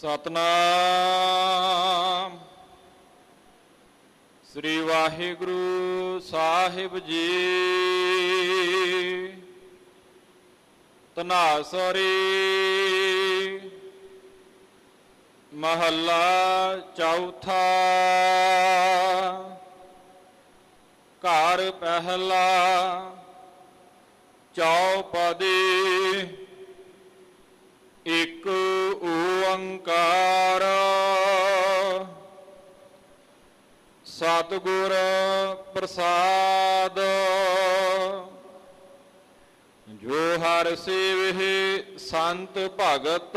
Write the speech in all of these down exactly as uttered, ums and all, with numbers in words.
ਸਤਨਾਮ ਸ੍ਰੀ ਵਾਹਿਗੁਰੂ ਸਾਹਿਬ ਜੀ। ਧਨਾਸਰੀ ਮਹੱਲਾ ਚੌਥਾ। ਘਰ ਪਹਿਲਾ ਚੌਪਦੀ। ਇੱਕ ਓੰਕਾਰ ਸਤਿਗੁਰ ਪ੍ਰਸਾਦ। ਜੋ ਹਰਿ ਸੇਵਹਿ ਸੰਤ ਭਗਤ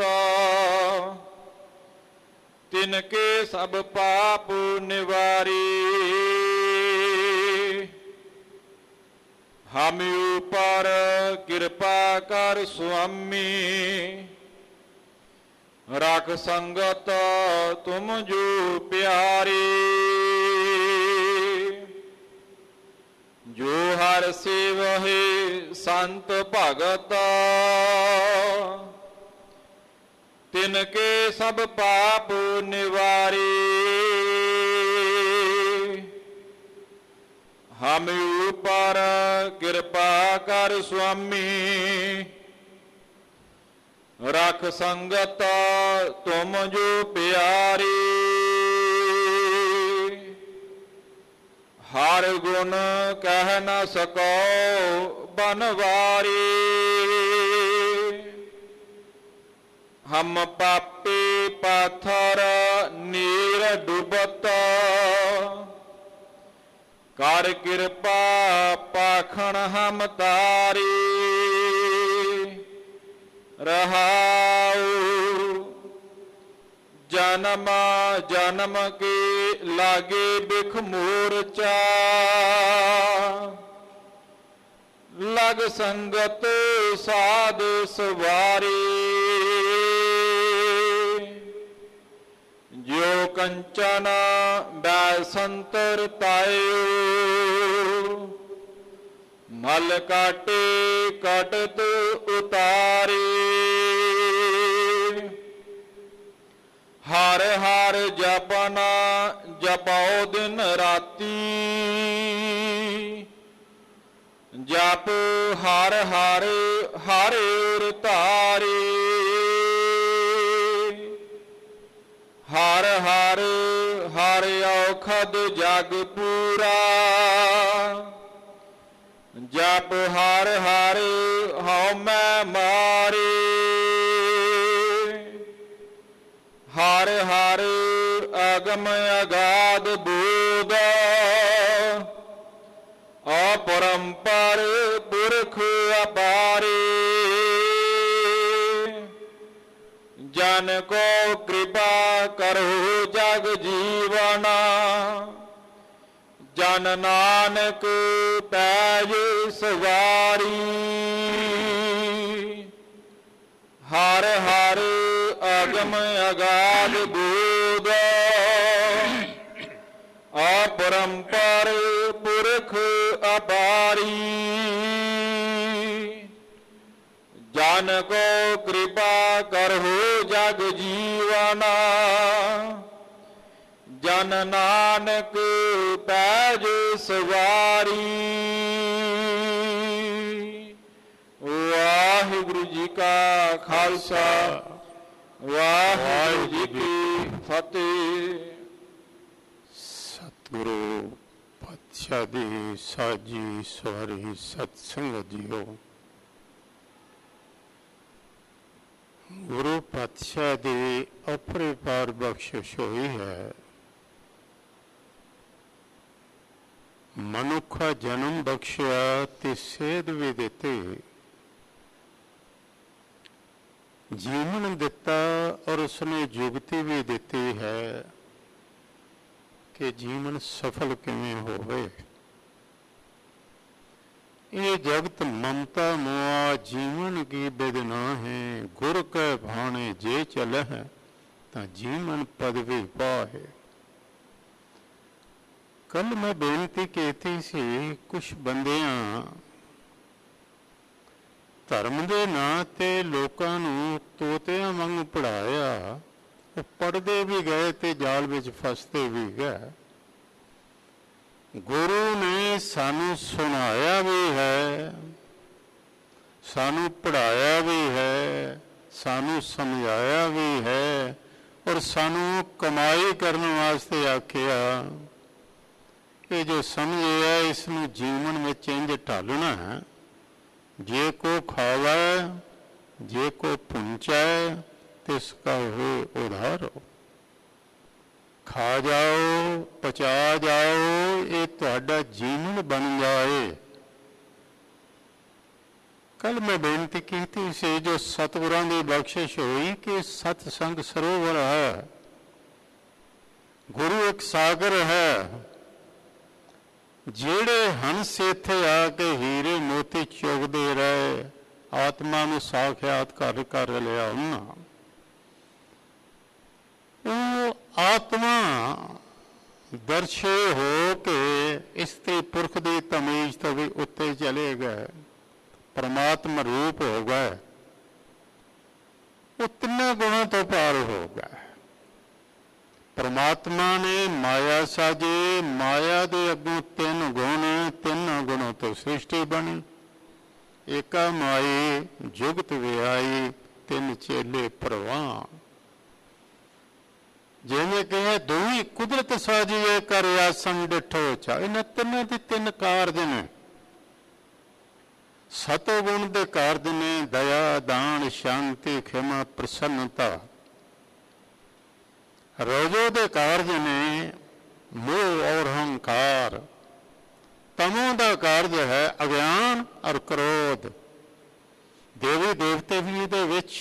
ਤਿਨ ਕੇ ਸਭ ਪਾਪ ਨਿਵਾਰੀ। ਹਮ ਉਪਰ ਕਿਰਪਾ ਕਰ ਸੁਆਮੀ ਰੱਖ ਸੰਗਤ ਤੁਮ ਜੋ ਪਿਆਰੀ। ਜੋ ਹਰਿ ਸੇਵਹਿ ਸੰਤ ਭਗਤ ਤਿਨ ਕੇ ਸਭ ਪਾਪ ਨਿਵਾਰੀ। ਹਮ ਉਪਰ ਕਿਰਪਾ ਕਰ ਸੁਆਮੀ ਰੱਖ ਸੰਗਤ ਤੁਮ ਜੋ ਪਿਆਰੀ। ਹਰ ਗੁਣ ਕਹਿ ਨ ਸਕੋ ਬਨਵਾਰੀ। ਹਮ ਪਾਪੀ ਪਾਥਰ ਨੀਰ ਡੁਬਤ ਕਰ ਕਿਰਪਾ ਪਾਖਣ ਹਮ ਤਾਰੀ। ਰਹਾਉ ਜਨਮ ਜਨਮ ਕੇ ਲਾਗੇ ਬਿਖ ਮੋਰਚਾ ਲਗ ਸੰਗਤ ਸਾਧ ਸਵਾਰੀ। ਜੋ ਕੰਚਨ ਬੈ ਸੰਤਰ ਤਾਇਓ ਮਲ ਕਾਟੇ ਕਟਤ ਉਤਾਰੀ। ਹਰ ਹਰ ਜਪਨਾ ਜਪਾਓ ਦਿਨ ਰਾਤੀ ਜਪ ਹਰ ਹਰ ਹਰ ਉਰ ਧਾਰੀ। ਹਰ ਹਰ ਹਰ ਔਖਦ ਜਗ ਪੂਰਾ ਜਪ ਹਰ ਹਰ ਹਉ ਮੈਂ ਮਾਰੇ। ਹਰ ਹਰ ਅਗਮ ਅਗਾਧ ਬੋਧ ਅਪਰੰਪਰ ਪੁਰਖ ਅਪਾਰੇ। ਜਨ ਕੋ ਕਿਰਪਾ ਕਰੋ ਜਗ ਜੀਵਨਾ ਜਨ ਨਾਨਕ ਪੈਜ ਸਵਾਰੀ। ਹਰ ਹਰ ਅਗਮ ਅਗਾਧ ਬੋਧ ਅਪਰੰਪਰ ਪੁਰਖ ਅਪਾਰੀ। ਜਨ ਕੋ ਕਿਰਪਾ ਕਰੋ ਜਗ ਜੀਵਨਾ ਜਨ ਨਾਨਕ ਪੈਜ ਸਵਾਰੀ। ਵਾਹਿਗੁਰੂ ਜੀ ਕਾ ਖਾਲਸਾ ਵਾਹਿਗੁਰੂ ਜੀ ਕੀ ਫਤਿਹ। ਸਤਿਗੁਰੂ ਪਾਤਸ਼ਾਹ ਦੀ ਸਾਜੀ ਸਵਾਰੀ ਸਤ ਸੰਗਤ ਜੀਓ। ਗੁਰੂ ਪਾਤਸ਼ਾਹ ਦੀ ਅਪਰਿਪਾਰ ਬਖਸ਼ਿਸ਼ ਹੋਈ ਹੈ। ਮਨੁੱਖਾ ਜਨਮ ਬਖਸ਼ਿਆ ਤੇ ਸੇਧ ਵੀ ਦਿੱਤੀ, ਜੀਵਨ ਦਿੱਤਾ ਔਰ ਉਸਨੇ ਜੁਗਤੀ ਵੀ ਦਿੱਤੀ ਹੈ ਕਿ ਜੀਵਨ ਸਫਲ ਕਿਵੇਂ ਹੋਵੇ। ये जगत ममता मोआ जीवन की बेदना है। गुर के भाने जे चल है तो जीवन पदवी पा है। कल मैं बेनती कहती सी कुछ बंदियां ਧਰਮ ਦੇ ਨਾਂ 'ਤੇ ਲੋਕਾਂ ਨੂੰ ਤੋਤਿਆਂ ਵਾਂਗ ਪੜ੍ਹਾਇਆ, ਉਹ ਪੜ੍ਹਦੇ ਵੀ ਗਏ ਤੇ ਜਾਲ ਵਿੱਚ ਫਸਦੇ ਵੀ ਗਏ। ਗੁਰੂ ਨੇ ਸਾਨੂੰ ਸੁਣਾਇਆ ਵੀ ਹੈ, ਸਾਨੂੰ ਪੜ੍ਹਾਇਆ ਵੀ ਹੈ, ਸਾਨੂੰ ਸਮਝਾਇਆ ਵੀ ਹੈ, ਔਰ ਸਾਨੂੰ ਕਮਾਈ ਕਰਨ ਵਾਸਤੇ ਆਖਿਆ। ਇਹ ਜੋ ਸਮਝਿਆ ਇਸ ਨੂੰ ਜੀਵਨ ਵਿੱਚ ਇੰਝ ਢਾਲਣਾ ਹੈ। ਜੇ ਕੋ ਖਾਵੈ ਜੇ ਕੋ ਪੁੰਚੈ ਤਿਸ ਕਾ ਹੋਏ ਉਧਾਰੋ। ਖਾ ਜਾਓ, ਪਚਾ ਜਾਓ, ਇਹ ਤੁਹਾਡਾ ਜੀਵਨ ਬਣ ਜਾਏ। ਕੱਲ ਮੈਂ ਬੇਨਤੀ ਕੀਤੀ ਸੀ, ਜੋ ਸਤਿਗੁਰਾਂ ਦੀ ਬਖਸ਼ਿਸ਼ ਹੋਈ ਕਿ ਸਤਸੰਗ ਸਰੋਵਰ ਹੈ, ਗੁਰੂ ਇੱਕ ਸਾਗਰ ਹੈ। ਜਿਹੜੇ ਹੰਸ ਇੱਥੇ ਆ ਕੇ ਹੀਰੇ ਮੋਤੀ ਚੁਗਦੇ ਰਹੇ, ਆਤਮਾ ਨੂੰ ਸਾਖਿਆਤ ਕਰ ਕਰ ਲਿਆ ਉਹਨਾਂ। ਉਹ ਆਤਮਾ ਦਰਸ਼ੇ ਹੋ ਕੇ ਇਸਤਰੀ ਪੁਰਖ ਦੀ ਤਮੀਜ਼ ਤੋਂ ਵੀ ਉੱਤੇ ਚਲੇ ਗਏ, ਪਰਮਾਤਮਾ ਰੂਪ ਹੋ ਗਏ। ਉਹ ਤਿੰਨਾਂ ਗੁਣਾਂ ਤੋਂ ਪਾਰ ਹੋ ਗਏ। ਪਰਮਾਤਮਾ ਨੇ ਮਾਇਆ ਸਾਜੇ, ਮਾਇਆ ਦੇ ਅੱਗੋਂ ਤਿੰਨ ਗੁਣ, ਤਿੰਨਾਂ ਗੁਣਾਂ ਤੋਂ ਸ੍ਰਿਸ਼ਟੀ ਬਣੀ। ਏਕਾ ਮਾਈ ਜੁਗਤ ਵਿਆਈ, ਤਿੰਨ ਚੇਲੇ ਪ੍ਰਵਾਨ। ਜਿਵੇਂ ਕਹੇ ਦੋਈ ਕੁਦਰਤ ਸਾਜੀਏ ਕਰ ਆਸਨ ਡਿਠੋ ਚਾ। ਇਹਨਾਂ ਤਿੰਨਾਂ ਦੇ ਤਿੰਨ ਕਾਰਜ ਨੇ। ਸਤੋ ਗੁਣ ਦੇ ਕਾਰਜ ਨੇ ਦਇਆ, ਦਾਨ, ਸ਼ਾਂਤੀ, ਖਿਮਾ, ਪ੍ਰਸੰਨਤਾ। ਰਜੋ ਦੇ ਕਾਰਜ ਨੇ ਮੋਹ ਔਰ ਹੰਕਾਰ। ਤਮੋ ਦਾ ਕਾਰਜ ਹੈ ਅਗਿਆਨ ਔਰ ਕ੍ਰੋਧ। ਦੇਵੀ ਦੇਵਤੇ ਵੀ ਇਹਦੇ ਵਿੱਚ,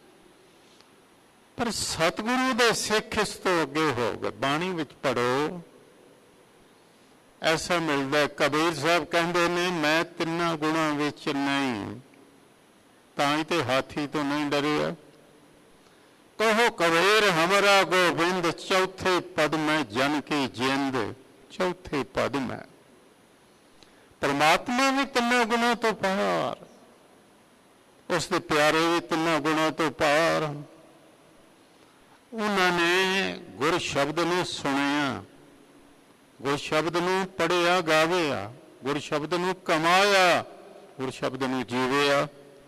ਪਰ ਸਤਿਗੁਰੂ ਦੇ ਸਿੱਖ ਇਸ ਤੋਂ ਅੱਗੇ ਹੋ ਗਏ। ਬਾਣੀ ਵਿੱਚ ਪੜ੍ਹੋ, ਐਸਾ ਮਿਲਦਾ। ਕਬੀਰ ਸਾਹਿਬ ਕਹਿੰਦੇ ਨੇ, ਮੈਂ ਤਿੰਨਾਂ ਗੁਣਾਂ ਵਿੱਚ ਨਹੀਂ, ਤਾਂ ਹੀ ਤੇ ਹਾਥੀ ਤੋਂ ਨਹੀਂ ਡਰਿਆ। ਕਹੋ ਕਬੀਰ ਹਮਾਰਾ ਗੋਬਿੰਦ, ਚੌਥੇ ਪਦ ਮੈਂ ਜਨ ਕੀ ਜਿੰਦ। ਚੌਥੇ ਪਦ ਮੈਂ ਪਰਮਾਤਮਾ ਵੀ ਤਿੰਨਾਂ ਗੁਣਾਂ ਤੋਂ ਪਾਰ, ਉਸ ਦੇ ਪਿਆਰੇ ਵੀ ਤਿੰਨਾਂ ਗੁਣਾਂ ਤੋਂ ਪਾਰ। ਉਹਨਾਂ ਨੇ ਗੁਰ ਸ਼ਬਦ ਨੂੰ ਸੁਣਿਆ, ਗੁਰ ਸ਼ਬਦ ਨੂੰ ਪੜ੍ਹਿਆ ਗਾਵਿਆ, ਗੁਰ ਸ਼ਬਦ ਨੂੰ ਕਮਾਇਆ, ਗੁਰ ਸ਼ਬਦ ਨੂੰ ਜੀਵਿਆ।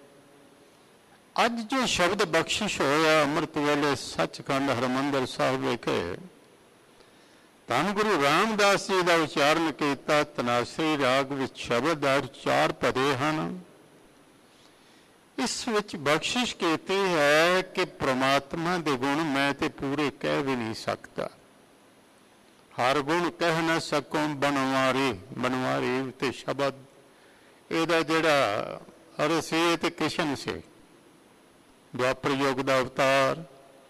ਅੱਜ ਜੋ ਸ਼ਬਦ ਬਖਸ਼ਿਸ਼ ਹੋਇਆ ਅੰਮ੍ਰਿਤ ਵੇਲੇ ਸੱਚਖੰਡ ਹਰਿਮੰਦਰ ਸਾਹਿਬ ਵਿਖੇ, ਧੰਨ ਗੁਰੂ ਰਾਮਦਾਸ ਜੀ ਦਾ ਉਚਾਰਨ ਕੀਤਾ। ਤਨਾਸਰੀ ਰਾਗ ਵਿੱਚ ਸ਼ਬਦ ਔਰ ਚਾਰ ਪਦੇ ਹਨ। ਇਸ ਵਿੱਚ ਬਖਸ਼ਿਸ਼ ਕੀਤੀ ਹੈ ਕਿ ਪ੍ਰਮਾਤਮਾ ਦੇ ਗੁਣ ਮੈਂ ਤੇ ਪੂਰੇ ਕਹਿ ਵੀ ਨਹੀਂ ਸਕਦਾ। ਹਰ ਗੁਣ ਕਹਿ ਨਾ ਸਕੋ ਬਨਵਾਰੀ। ਬਨਵਾਰੀ ਤੇ ਸ਼ਬਦ ਇਹਦਾ ਜਿਹੜਾ ਅਰ ਸੀ ਤੇ ਕ੍ਰਿਸ਼ਨ ਸੀ, ਦੁਆਪਰ ਯੁੱਗ ਦਾ ਅਵਤਾਰ।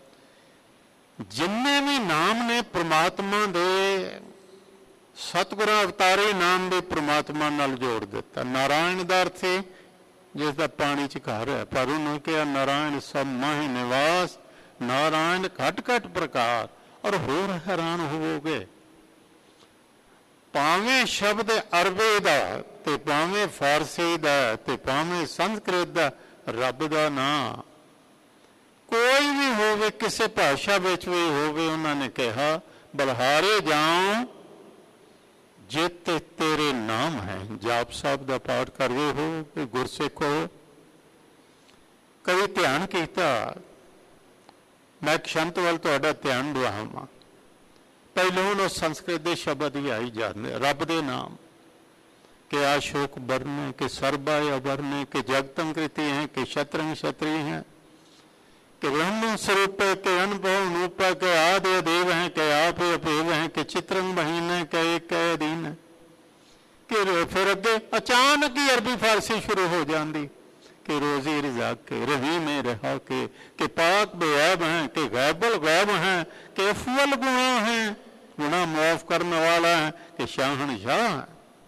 ਜਿੰਨੇ ਵੀ ਨਾਮ ਨੇ ਪ੍ਰਮਾਤਮਾ ਦੇ, ਸਤਿਗੁਰਾਂ ਅਵਤਾਰੇ ਨਾਮ ਦੇ ਪ੍ਰਮਾਤਮਾ ਨਾਲ ਜੋੜ ਦਿੱਤਾ। ਨਾਰਾਇਣ ਦਾ ਅਰਥ ਹੈ ਜਿਸ ਦਾ ਪਾਣੀ 'ਚ ਘਰ ਹੈ, ਪਰ ਉਹਨੂੰ ਕਿਹਾ ਨਾਰਾਇਣ ਸਭ ਮਾਹੀ ਨਿਵਾਸ। ਨਾਰਾਇਣ ਘਟ ਘਟ ਪ੍ਰਕਾਰ। ਔਰ ਹੋਰ ਹੈਰਾਨ ਹੋਵੋਗੇ, ਭਾਵੇਂ ਸ਼ਬਦ ਅਰਬੀ ਦਾ ਤੇ ਭਾਵੇਂ ਫਾਰਸੀ ਦਾ ਤੇ ਭਾਵੇਂ ਸੰਸਕ੍ਰਿਤ ਦਾ, ਰੱਬ ਦਾ ਨਾਂ ਕੋਈ ਵੀ ਹੋਵੇ, ਕਿਸੇ ਭਾਸ਼ਾ ਵਿੱਚ ਵੀ ਹੋਵੇ, ਉਹਨਾਂ ਨੇ ਕਿਹਾ ਬਲਹਾਰੇ ਜਾਉ ਜਿਤ ਤੇਰੇ ਨਾਮ ਹੈ। ਜਾਪ ਸਾਹਿਬ ਦਾ ਪਾਠ ਕਰ ਰਹੇ ਹੋ ਕਿ ਗੁਰਸਿੱਖ ਹੋ। ਕਦੇ ਧਿਆਨ ਕੀਤਾ, ਮੈਂ ਖੰਤ ਵੱਲ ਤੁਹਾਡਾ ਧਿਆਨ ਦਿਵਾਵਾਂ। ਪਹਿਲੋਂ ਉਹ ਸੰਸਕ੍ਰਿਤ ਦੇ ਸ਼ਬਦ ਹੀ ਆਈ ਜਾਂਦੇ, ਰੱਬ ਦੇ ਨਾਮ। ਕਿ ਆਸ਼ੋਕ ਬਰਨੇ, ਕਿ ਸਰਬਾਇਆ ਬਰਨੇ, ਕਿ ਜਗਤੰ कृति हैं, कि शत्रंग क्षत्रिय हैं, कि ब्रह्म स्वरूप है, कि अनुभव नूप है, कि आदि देव हैं, कि आप अपेव हैं, कि चित्रंग महीन है, कि एक कै दीन है। कि फिर अगे अचानक ही अरबी फारसी शुरू हो जाती कि रोजी रिजाक के, रही में रहा के, कि पाक बेऐब हैं, कि गैबल गैब हैं, कि अफवल गुणा हैं, गुणा माफ करने वाला है, कि शाहनशाह है।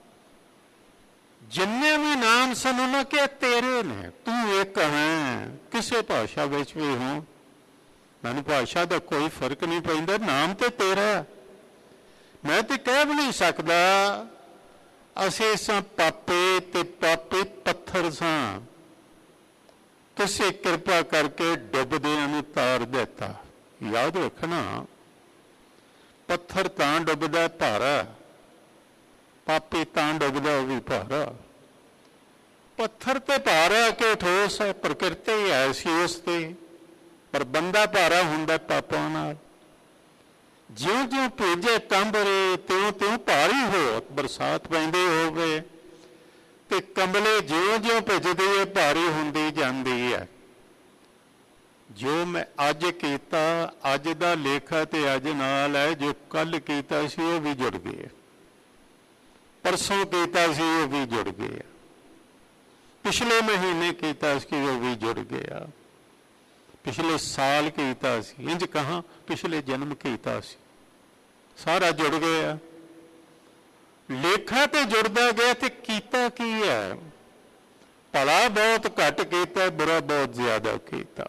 जिन्ने भी नाम सन उन्होंने क्या तेरे ने, तू एक है। किसी भाषा विच भी हो, मैनू भाषा का कोई फर्क नहीं पैंदा, नाम तो तेरा। मैं तो कह भी नहीं सकता असीं सां पापे ते पापे पत्थर सां। तुसीं कृपा करके डुबदियां नूं तार दिता। याद रखना, पत्थर तां डुबदा भारा, पापी तां डुबदा वो भी भारा। पत्थर ते भारा के ठोस है, प्रकृति ऐसी उसते, पर बंदा भारा हुंदा पापां नाल। ज्यों ज्यों भेजे कंबरे त्यों त्यों भारी हो, बरसात पैंदी होवे ते कंबले ज्यों ज्यों भिजदे है भारी हुंदी जांदी है। जो मैं अज कीता, अज दा लेखा ते अज नाल है, जो कल कीता सी वो भी जुड़ गया, परसों कीता सी वो भी जुड़ गया, पिछले महीने कीता सी वो भी जुड़ गया, पिछले साल कीता सी, इंज कहा पिछले जन्म कीता सी, सारा जुड़ गया। लेखा तो जुड़ता गया तो कीता की है, भला बहुत घट कीता, बुरा बहुत ज्यादा कीता,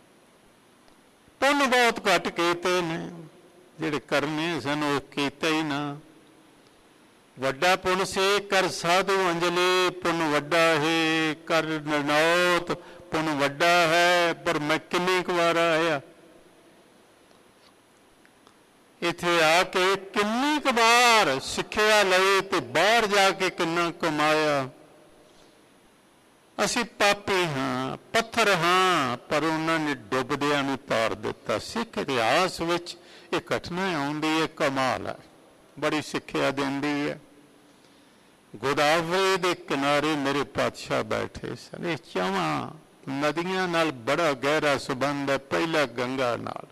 पुण्य बहुत घट कीते ने, जिहड़े करने सन वो कीता ही ना। वड्डा पुण्य से कर साधु अंजलि, पुण्य वड्डा है, कर ननौत पुण्य वड्डा है, पर मैं किन्नी क वार आया इत्थे आके, किन्नी क बार सिक्ख्या लई ते बाहर जाके किन्ना कमाया। असी पापी हाँ, पत्थर हाँ, पर उन्होंने डुबदियां नूं तार दिता। सिख इतिहास विच ये घटना आउंदी है, कमाल है, बड़ी सिक्ख्या दिंदी है। गोदावरी दे किनारे मेरे पातशाह बैठे सन। ये चौवां नदियां नाल बड़ा गहरा संबंध है। पहला गंगा नाल,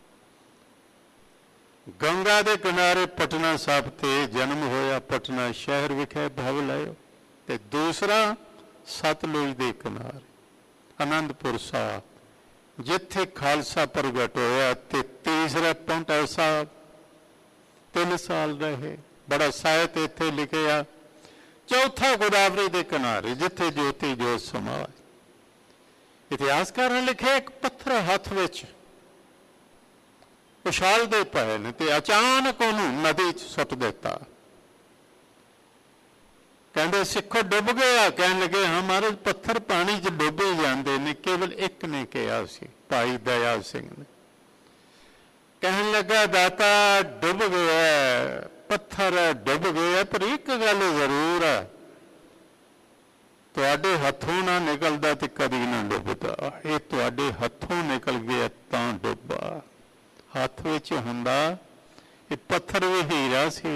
गंगा दे किनारे पटना साहब ते जन्म होया, पटना शहर विखे भव लियो, ते दूसरा सतलुज दे किनारे आनंदपुर साहब, जिथे खालसा प्रगट होया, ते तीसरा पाउंटा साहब तीन साल रहे, बड़ा साहित्य इत्थे लिखिया। चौथा गोदावरी दे किनारे जिथे ज्योति जोत समाए। इतिहासकार ने लिखे, एक पत्थर हाथ विच उछालते पए ने ते अचानक उन्होंने नदी च सुट दिता। कहते सिखो डुब गया, कह लगे हाँ महाराज पत्थर पानी च डुबे जाते ने। केवल एक ने कहा सी, भाई दयाल सिंह ने। कहन लगा दाता डुब गया, पत्थर डुब गया, पर एक गल जरूर है, तुहाडे हथों ना निकलदा ते कदी ना डुबदा। ये तुहाडे हथों निकल गया तां डुबा। हथ विच हुंदा ये पत्थर भी हीरा सी।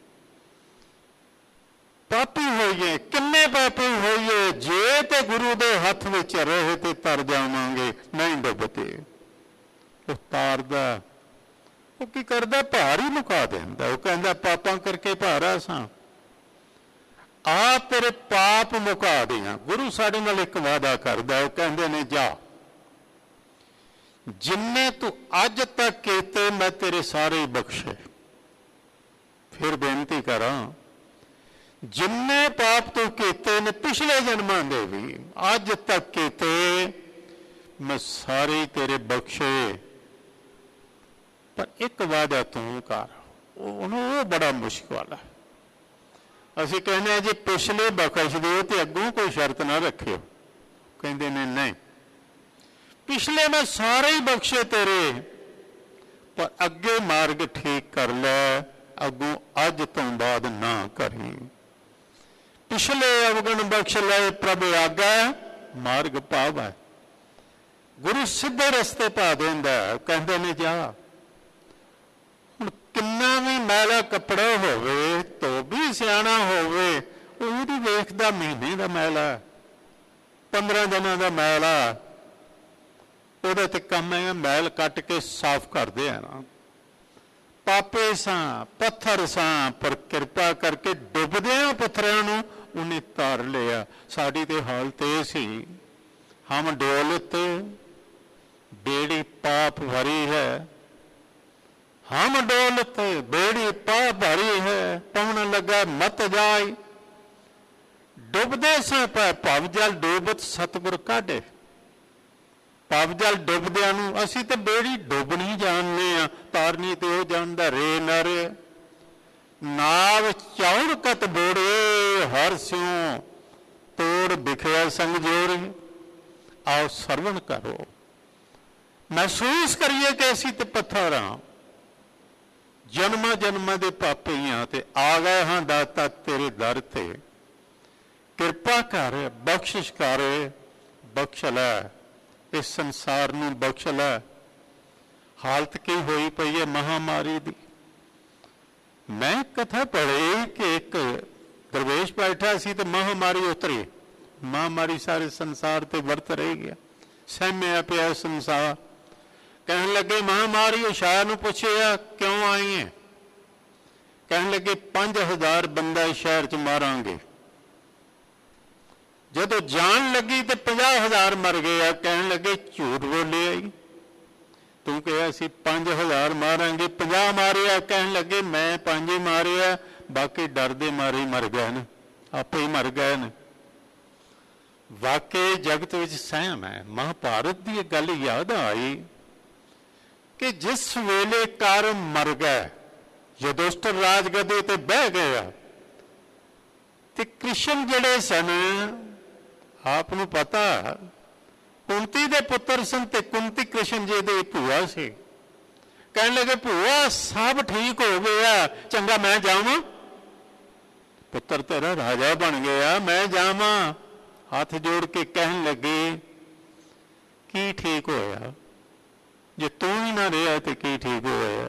पापी होइए, किन्ने पापी होइए, जे ते गुरु दे हथ विच रहे ते तर जावांगे, नहीं डुबते। वो तारदा, वो की करदा, भार ही मुका देंदा। वो कहंदा पापां करके भारा सां, आ तेरे पाप मुका दियां। गुरु साडे नाल एक वादा करदा, वो कहंदे ने जा जिन्ने तू अज तक कीते मैं तेरे सारे बख्शे। फिर बेनती करा, जिन्ने पाप तू कीते ने पिछले जन्मां दे भी अज तक कीते मैं सारे तेरे बख्शे, पर एक वादा तू कर। वो बड़ा मुश्किल है। असीं कहने जी पिछले बख्श दिओ ते अगों कोई शर्त ना रखियो। कहंदे ने नहीं, पिछले मैं सारे ही बख्शे तेरे, पर अगे मार्ग ठीक कर ले, अगों अज तो बाद ना करी। पिछले अवगुण बख्श ले, प्रभ आगा मार्ग पावा। गुरु सीधे रस्ते पा देंदा। कहंदे ने जा, हुण किन्ना भी मैला कपड़ा होवे, तो भी सियाणा होवे, वो भी वेखदा महीने का मैला, पंद्रह दिनों का मैला, ਉਹਦੇ ਤੇ ਕੰਮ ਹੈ ਮੈਲ ਕੱਟ ਕੇ ਸਾਫ਼ ਕਰਦੇ ਆ ਨਾ। ਪਾਪੇ ਸਾਂ, ਪੱਥਰ ਸਾਂ, ਪਰ ਕਿਰਪਾ ਕਰਕੇ ਡੁੱਬਦਿਆਂ ਪੱਥਰਾਂ ਨੂੰ ਉਹਨੇ ਤਾਰ ਲਿਆ। ਸਾਡੀ ਤੇ ਹਾਲਤ ਇਹ ਸੀ, ਹਮ ਡੋਲਤ बेड़ी पाप भरी है, हम डोलत बेड़ी पाप भरी है, पवन लगा मत जाय। डुबदे सां भव जल डूबत सतगुर काढे। भव जल डुबदियां नूं असीं ते बेड़ी डुबनी जानने आ, तारनी ते ओ जानदा रे नर। नाव चौड़ कत बोड़े हर स्यों तोड़ बिखया संग जोरे। आओ सरवण करो। ਮਹਿਸੂਸ ਕਰੀਏ ਕਿ ਅਸੀਂ ਤੇ ਪੱਥਰ ਹਾਂ, ਜਨਮਾਂ ਜਨਮਾਂ ਦੇ ਪਾਪੀ ਹਾਂ, ਤੇ ਆ ਗਏ ਹਾਂ ਦਾਤਾ ਤੇਰੇ ਦਰ ਤੇ। ਕਿਰਪਾ ਕਰ, ਬਖਸ਼ਿਸ਼ ਕਰ, ਬਖਸ਼ ਲੈ, ਇਸ ਸੰਸਾਰ ਨੂੰ ਬਖਸ਼ ਲੈ। ਹਾਲਤ ਕੀ ਹੋਈ ਪਈ ਹੈ ਮਹਾਮਾਰੀ ਦੀ। ਮੈਂ ਕਥਾ ਪੜ੍ਹੀ ਕਿ ਇੱਕ ਦਰਵੇਸ਼ ਬੈਠਾ ਸੀ ਤੇ ਮਹਾਮਾਰੀ ਉਤਰੀ। ਮਹਾਮਾਰੀ ਸਾਰੇ ਸੰਸਾਰ ਤੇ ਵਰਤ ਰਹੀ ਗਿਆ, ਸਹਿਮਿਆ ਪਿਆ ਸੰਸਾਰ। ਕਹਿਣ ਲੱਗੇ ਮਹਾਮਾਰੀ ਸ਼ਾਹ ਨੂੰ ਪੁੱਛਿਆ ਕਿਉਂ ਆਈ ਹੈ? ਕਹਿਣ ਲੱਗੇ ਪੰਜ ਹਜ਼ਾਰ ਬੰਦਾ ਸ਼ਹਿਰ ਚ ਮਾਰਾਂਗੇ। ਜਦੋਂ ਜਾਣ ਲੱਗੀ ਤੇ ਪੰਜਾਹ ਹਜ਼ਾਰ ਮਰ ਗਏ ਆ। ਕਹਿਣ ਲੱਗੇ ਝੂਠ ਬੋਲਿਆ ਹੀ, ਤੂੰ ਕਿਹਾ ਸੀ ਪੰਜ ਹਜ਼ਾਰ ਮਾਰਾਂਗੇ, ਪੰਜਾਹ ਮਾਰਿਆ। ਕਹਿਣ ਲੱਗੇ ਮੈਂ ਪੰਜ ਹੀ ਮਾਰਿਆ, ਬਾਕੀ ਡਰ ਦੇ ਮਾਰੇ ਹੀ ਮਰ ਗਏ ਨੇ, ਆਪੇ ਹੀ ਮਰ ਗਏ ਨੇ। ਵਾਕਈ ਜਗਤ ਵਿੱਚ ਸਹਿਮ ਹੈ। ਮਹਾਭਾਰਤ ਦੀ ਇਹ ਗੱਲ ਯਾਦ ਆਈ ਕਿ ਜਿਸ ਵੇਲੇ ਕਰ ਮਰ ਗਏ, ਯੁਧਿਸ਼ਠਿਰ ਰਾਜਗੱਦੀ ਤੇ ਬਹਿ ਗਿਆ, ਤੇ ਕ੍ਰਿਸ਼ਨ ਜਿਹੜੇ ਸਨ, ਆਪ ਨੂੰ ਪਤਾ ਕੁੰਤੀ ਦੇ ਪੁੱਤਰ ਸਨ ਤੇ ਕੁੰਤੀ ਕ੍ਰਿਸ਼ਨ ਜੀ ਦੇ ਭੂਆ ਸੀ। ਕਹਿਣ ਲੱਗੇ ਭੂਆ ਸਭ ਠੀਕ ਹੋ ਗਿਆ, ਚੰਗਾ ਮੈਂ ਜਾਵਾਂ? ਪੁੱਤਰ ਤੇਰਾ ਰਾਜਾ ਬਣ ਗਿਆ, ਮੈਂ ਜਾਵਾਂ? ਹੱਥ ਜੋੜ ਕੇ ਕਹਿਣ ਲੱਗੇ ਕੀ ਠੀਕ ਹੋਇਆ? ਜੇ ਤੂੰ ਹੀ ਨਾ ਰਿਹਾ ਤੇ ਕੀ ਠੀਕ ਹੋਇਆ?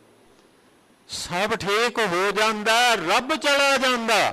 ਸਭ ਠੀਕ ਹੋ ਜਾਂਦਾ, ਰੱਬ ਚਲਾ ਜਾਂਦਾ।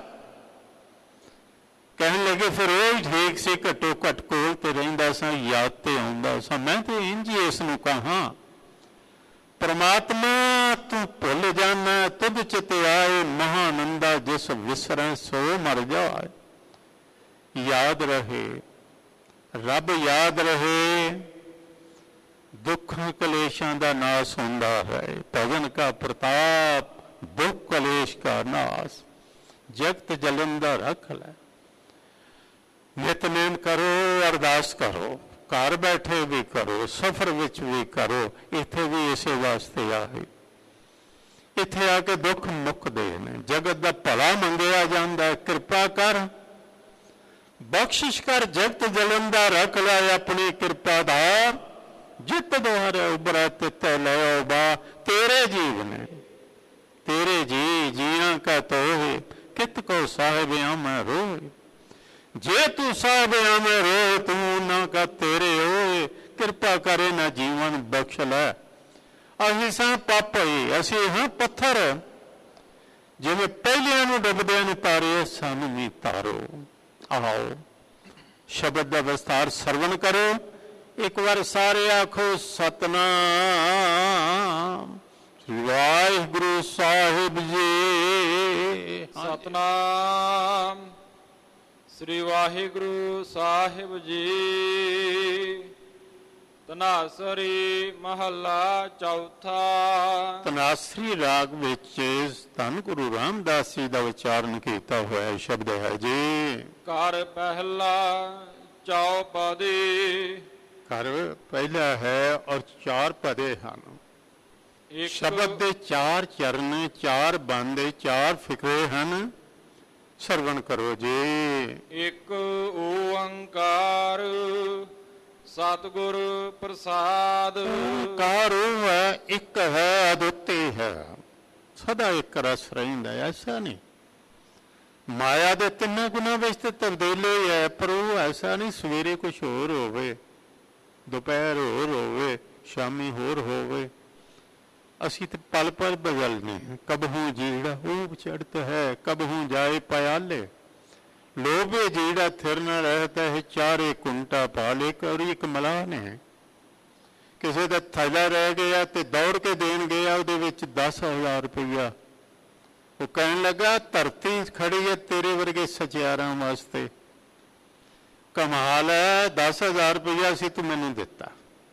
ਕਹਿਣ ਲੱਗੇ ਫਿਰ ਉਹ ਹੀ ਠੀਕ ਸੀ, ਘੱਟੋ ਘੱਟ ਕੋਲ ਤੇ ਰਹਿੰਦਾ ਸਾਂ, ਯਾਦ ਤੇ ਆਉਂਦਾ ਸਾਂ। ਮੈਂ ਤੇ ਇੰਝ ਹੀ ਇਸ ਨੂੰ ਕਹਾਂ ਪ੍ਰਮਾਤਮਾ ਤੂੰ ਭੁੱਲ ਜਾਣਾ, ਤੁਧ ਚਿਤ ਆਏ ਮਹਾਨੰਦਾ, ਜਿਸ ਵਿਸਰੈ ਸੋ ਮਰ ਜਾਏ। ਯਾਦ ਰਹੇ, ਰੱਬ ਯਾਦ ਰਹੇ, ਦੁੱਖਾਂ ਕਲੇਸ਼ਾਂ ਦਾ ਨਾਸ ਹੁੰਦਾ ਹੈ। ਭਜਨ ਕਾ ਪ੍ਰਤਾਪ, ਦੁੱਖ ਕਲੇਸ਼ ਕਾ ਨਾਸ, ਜਗਤ ਜਲੰਦਾ ਰੱਖ ਲੈ। ਨਿਤਨੇਮ ਕਰੋ, ਅਰਦਾਸ ਕਰੋ, ਘਰ ਬੈਠੇ ਵੀ ਕਰੋ, ਸਫ਼ਰ ਵਿੱਚ ਵੀ ਕਰੋ। ਇੱਥੇ ਵੀ ਇਸੇ ਵਾਸਤੇ ਆਏ, ਇੱਥੇ ਆ ਕੇ ਦੁੱਖ ਮੁੱਕਦੇ ਨੇ, ਜਗਤ ਦਾ ਭਲਾ ਮੰਗਿਆ ਜਾਂਦਾ। ਕਿਰਪਾ ਕਰ, ਬਖਸ਼ਿਸ਼ ਕਰ, ਜਗਤ ਜਲੰਦਾ ਰੱਖ ਲੈ ਆਪਣੀ ਕਿਰਪਾ ਦਾ। ਜਿੱਤ ਦੁਆਰੇ ਉਬਰਾ ਤਿੱਤੇ ਲਿਓ ਬਾ, ਤੇਰੇ ਜੀਵ ਨੇ, ਤੇਰੇ ਜੀ ਜੀਆਂ ਕਾ ਤੋਹੇ, ਕਿਤ ਕੋ ਸਾਹਿਬ ਆਮੈ ਰੋਏ। ਜੇ ਤੂੰ ਸਾਹਿਬ ਆਮੈ ਰੋਏ, ਤੂੰ ਨਾ ਕਾ ਤੇਰੇ ਹੋਏ। ਕਿਰਪਾ ਕਰੇ ਨਾ ਜੀਵਨ ਬਖਸ਼ ਲੈ। ਅਸੀਂ ਸਾਂ ਪਾਪੀ, ਅਸੀਂ ਹਾਂ ਪੱਥਰ, ਜਿਵੇਂ ਪਹਿਲਿਆਂ ਨੂੰ ਡੁੱਬਦਿਆਂ ਨੂੰ ਤਾਰੇ, ਸਾਨੂੰ ਵੀ ਤਾਰੋ। ਆਓ ਸ਼ਬਦ ਦਾ ਵਿਸਤਾਰ ਸਰਵਣ ਕਰੋ। ਇੱਕ ਵਾਰ ਸਾਰੇ ਆਖੋ ਸਤਨਾਮ ਵਾਹਿਗੁਰੂ ਸਾਹਿਬ ਜੀ। ਸਤਨਾਮ ਸ੍ਰੀ ਵਾਹਿਗੁਰੂ ਸਾਹਿਬ ਜੀ। ਤਨਾਸਰੀ ਮਹੱਲਾ ਚੌਥਾ। ਤਨਾਸਰੀ ਰਾਗ ਵਿੱਚ ਧੰਨ ਗੁਰੂ ਰਾਮਦਾਸ ਜੀ ਦਾ ਉਚਾਰਨ ਕੀਤਾ ਹੋਇਆ ਸ਼ਬਦ ਹੈ ਜੀ। ਘਰ ਪਹਿਲਾ ਚੌਪਦੀ। ਘਰ ਪਹਿਲਾ ਹੈ ਔਰ ਚਾਰ ਪਦੇ ਹਨ। ਸ਼ਬਦ ਦੇ ਚਾਰ ਚਰਨ, ਚਾਰ ਬੰਦ, ਚਾਰ ਫਿਕਰੇ ਹਨ। ਸਰਵਣ ਕਰੋ ਜੀ। ਇੱਕ ਓੰਕਾਰ ਸਤਿਗੁਰ ਪ੍ਰਸਾਦ। ਓੰਕਾਰ ਉਹ ਹੈ, ਇੱਕ ਹੈ, ਅਦੁੱਤੀ ਹੈ, ਸਦਾ ਇੱਕ ਰਸ ਰਹਿੰਦਾ। ਐਸਾ ਨਹੀਂ ਮਾਇਆ ਦੇ ਤਿੰਨਾਂ ਗੁਣਾਂ ਵਿੱਚ ਤੇ ਤਬਦੀਲੀ ਹੈ, ਪਰ ਉਹ ਐਸਾ ਨਹੀਂ ਸਵੇਰੇ ਕੁਛ ਹੋਰ ਹੋਵੇ, ਦੁਪਹਿਰ ਹੋਰ ਹੋਵੇ, ਸ਼ਾਮੀ ਹੋਰ ਹੋਵੇ। ਅਸੀਂ ਤੇ ਪਲ ਪਲ ਬਦਲਨੇ। ਕਬਹੂ ਜੀੜਾ ਉਹ ਚੜਤ ਹੈ, ਕਬਹੂ ਜਾਏ ਪਿਆਲੇ। ਲੋਭੇ ਜੀੜਾ ਥਿਰ ਨਾ ਰਹਤਾ ਹੈ, ਚਾਰੇ ਕੁੰਟਾ ਪਾਲੇ। ਕੌਰੀ ਇੱਕ ਮਲਾਹ ਨੇ, ਕਿਸੇ ਦਾ ਥੈਲਾ ਰਹਿ ਗਿਆ ਤੇ ਦੌੜ ਕੇ ਦੇਣ ਗਿਆ, ਉਹਦੇ ਵਿੱਚ ਦਸ ਹਜ਼ਾਰ ਰੁਪਈਆ। ਉਹ ਕਹਿਣ ਲੱਗਾ ਧਰਤੀ ਖੜੀ ਹੈ ਤੇਰੇ ਵਰਗੇ ਸਚਿਆਰਾਂ ਵਾਸਤੇ, ਕਮਾਲ ਹੈ, ਦਸ ਹਜ਼ਾਰ ਰੁਪਈਆ ਸੀ ਤੂੰ ਮੈਨੂੰ ਦਿੱਤਾ।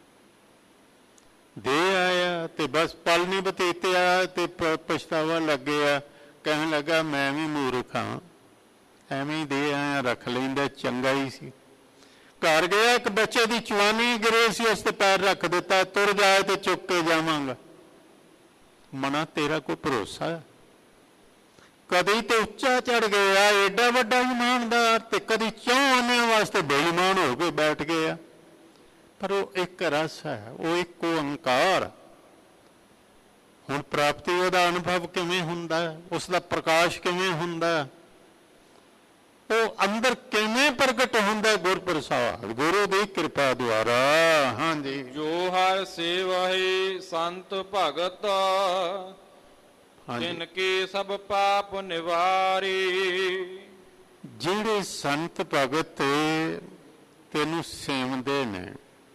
ਦੇ ਆਇਆ ਤੇ ਬਸ ਪਲ ਨਹੀਂ ਬਤੀਤਿਆ ਤੇ ਪਛਤਾਵਾ ਲੱਗਿਆ। ਕਹਿਣ ਲੱਗਾ ਮੈਂ ਵੀ ਮੂਰਖ ਹਾਂ, ਐਵੇਂ ਹੀ ਦੇ ਆਇਆ, ਰੱਖ ਲੈਂਦਾ, ਚੰਗਾ ਹੀ ਸੀ। ਘਰ ਗਿਆ, ਇੱਕ ਬੱਚੇ ਦੀ ਚਵਾਨੀ ਗਿਰੇ ਸੀ, ਉਸ ਤੇ ਪੈਰ ਰੱਖ ਦਿੱਤਾ। ਤੁਰ ਜਾਏ ਤੇ ਚੁੱਕ ਕੇ ਜਾਵਾਂਗਾ। ਮਨਾ ਤੇਰਾ ਕੋਈ ਭਰੋਸਾ ਹੈ? ਕਦੀ ਤੇ ਉੱਚਾ ਚੜ ਗਿਆ, ਏਡਾ ਵੱਡਾ ਇਮਾਨਦਾਰ, ਤੇ ਕਦੀ ਚੌਂ ਆਨਿਆਂ ਵਾਸਤੇ ਬੇਈਮਾਨ ਹੋ ਕੇ ਬੈਠ ਗਿਆ। ਪਰ ਉਹ ਇੱਕ ਰਸ ਹੈ, ਉਹ ਇੱਕ ਓੰਕਾਰ। ਹੁਣ ਪ੍ਰਾਪਤੀ ਉਹਦਾ ਅਨੁਭਵ ਕਿਵੇਂ ਹੁੰਦਾ, ਉਸ ਦਾ ਪ੍ਰਕਾਸ਼ ਕਿਵੇਂ ਹੁੰਦਾ, ਉਹ ਅੰਦਰ ਕਿਵੇਂ ਪ੍ਰਗਟ ਹੁੰਦਾ? ਗੁਰਪ੍ਰਸਾਦ, ਗੁਰੂ ਦੀ ਕਿਰਪਾ ਦੁਆਰਾ। ਹਾਂਜੀ, ਜੋ ਹਰ ਸੇਵਹਿ ਸੰਤ ਭਗਤ, ਜਿਨ ਕੀ ਸਭ ਪਾਪ ਨਿਵਾਰੀ। ਜਿਹੜੇ ਸੰਤ ਭਗਤ ਤੈਨੂੰ ਸੇਵਦੇ ਨੇ,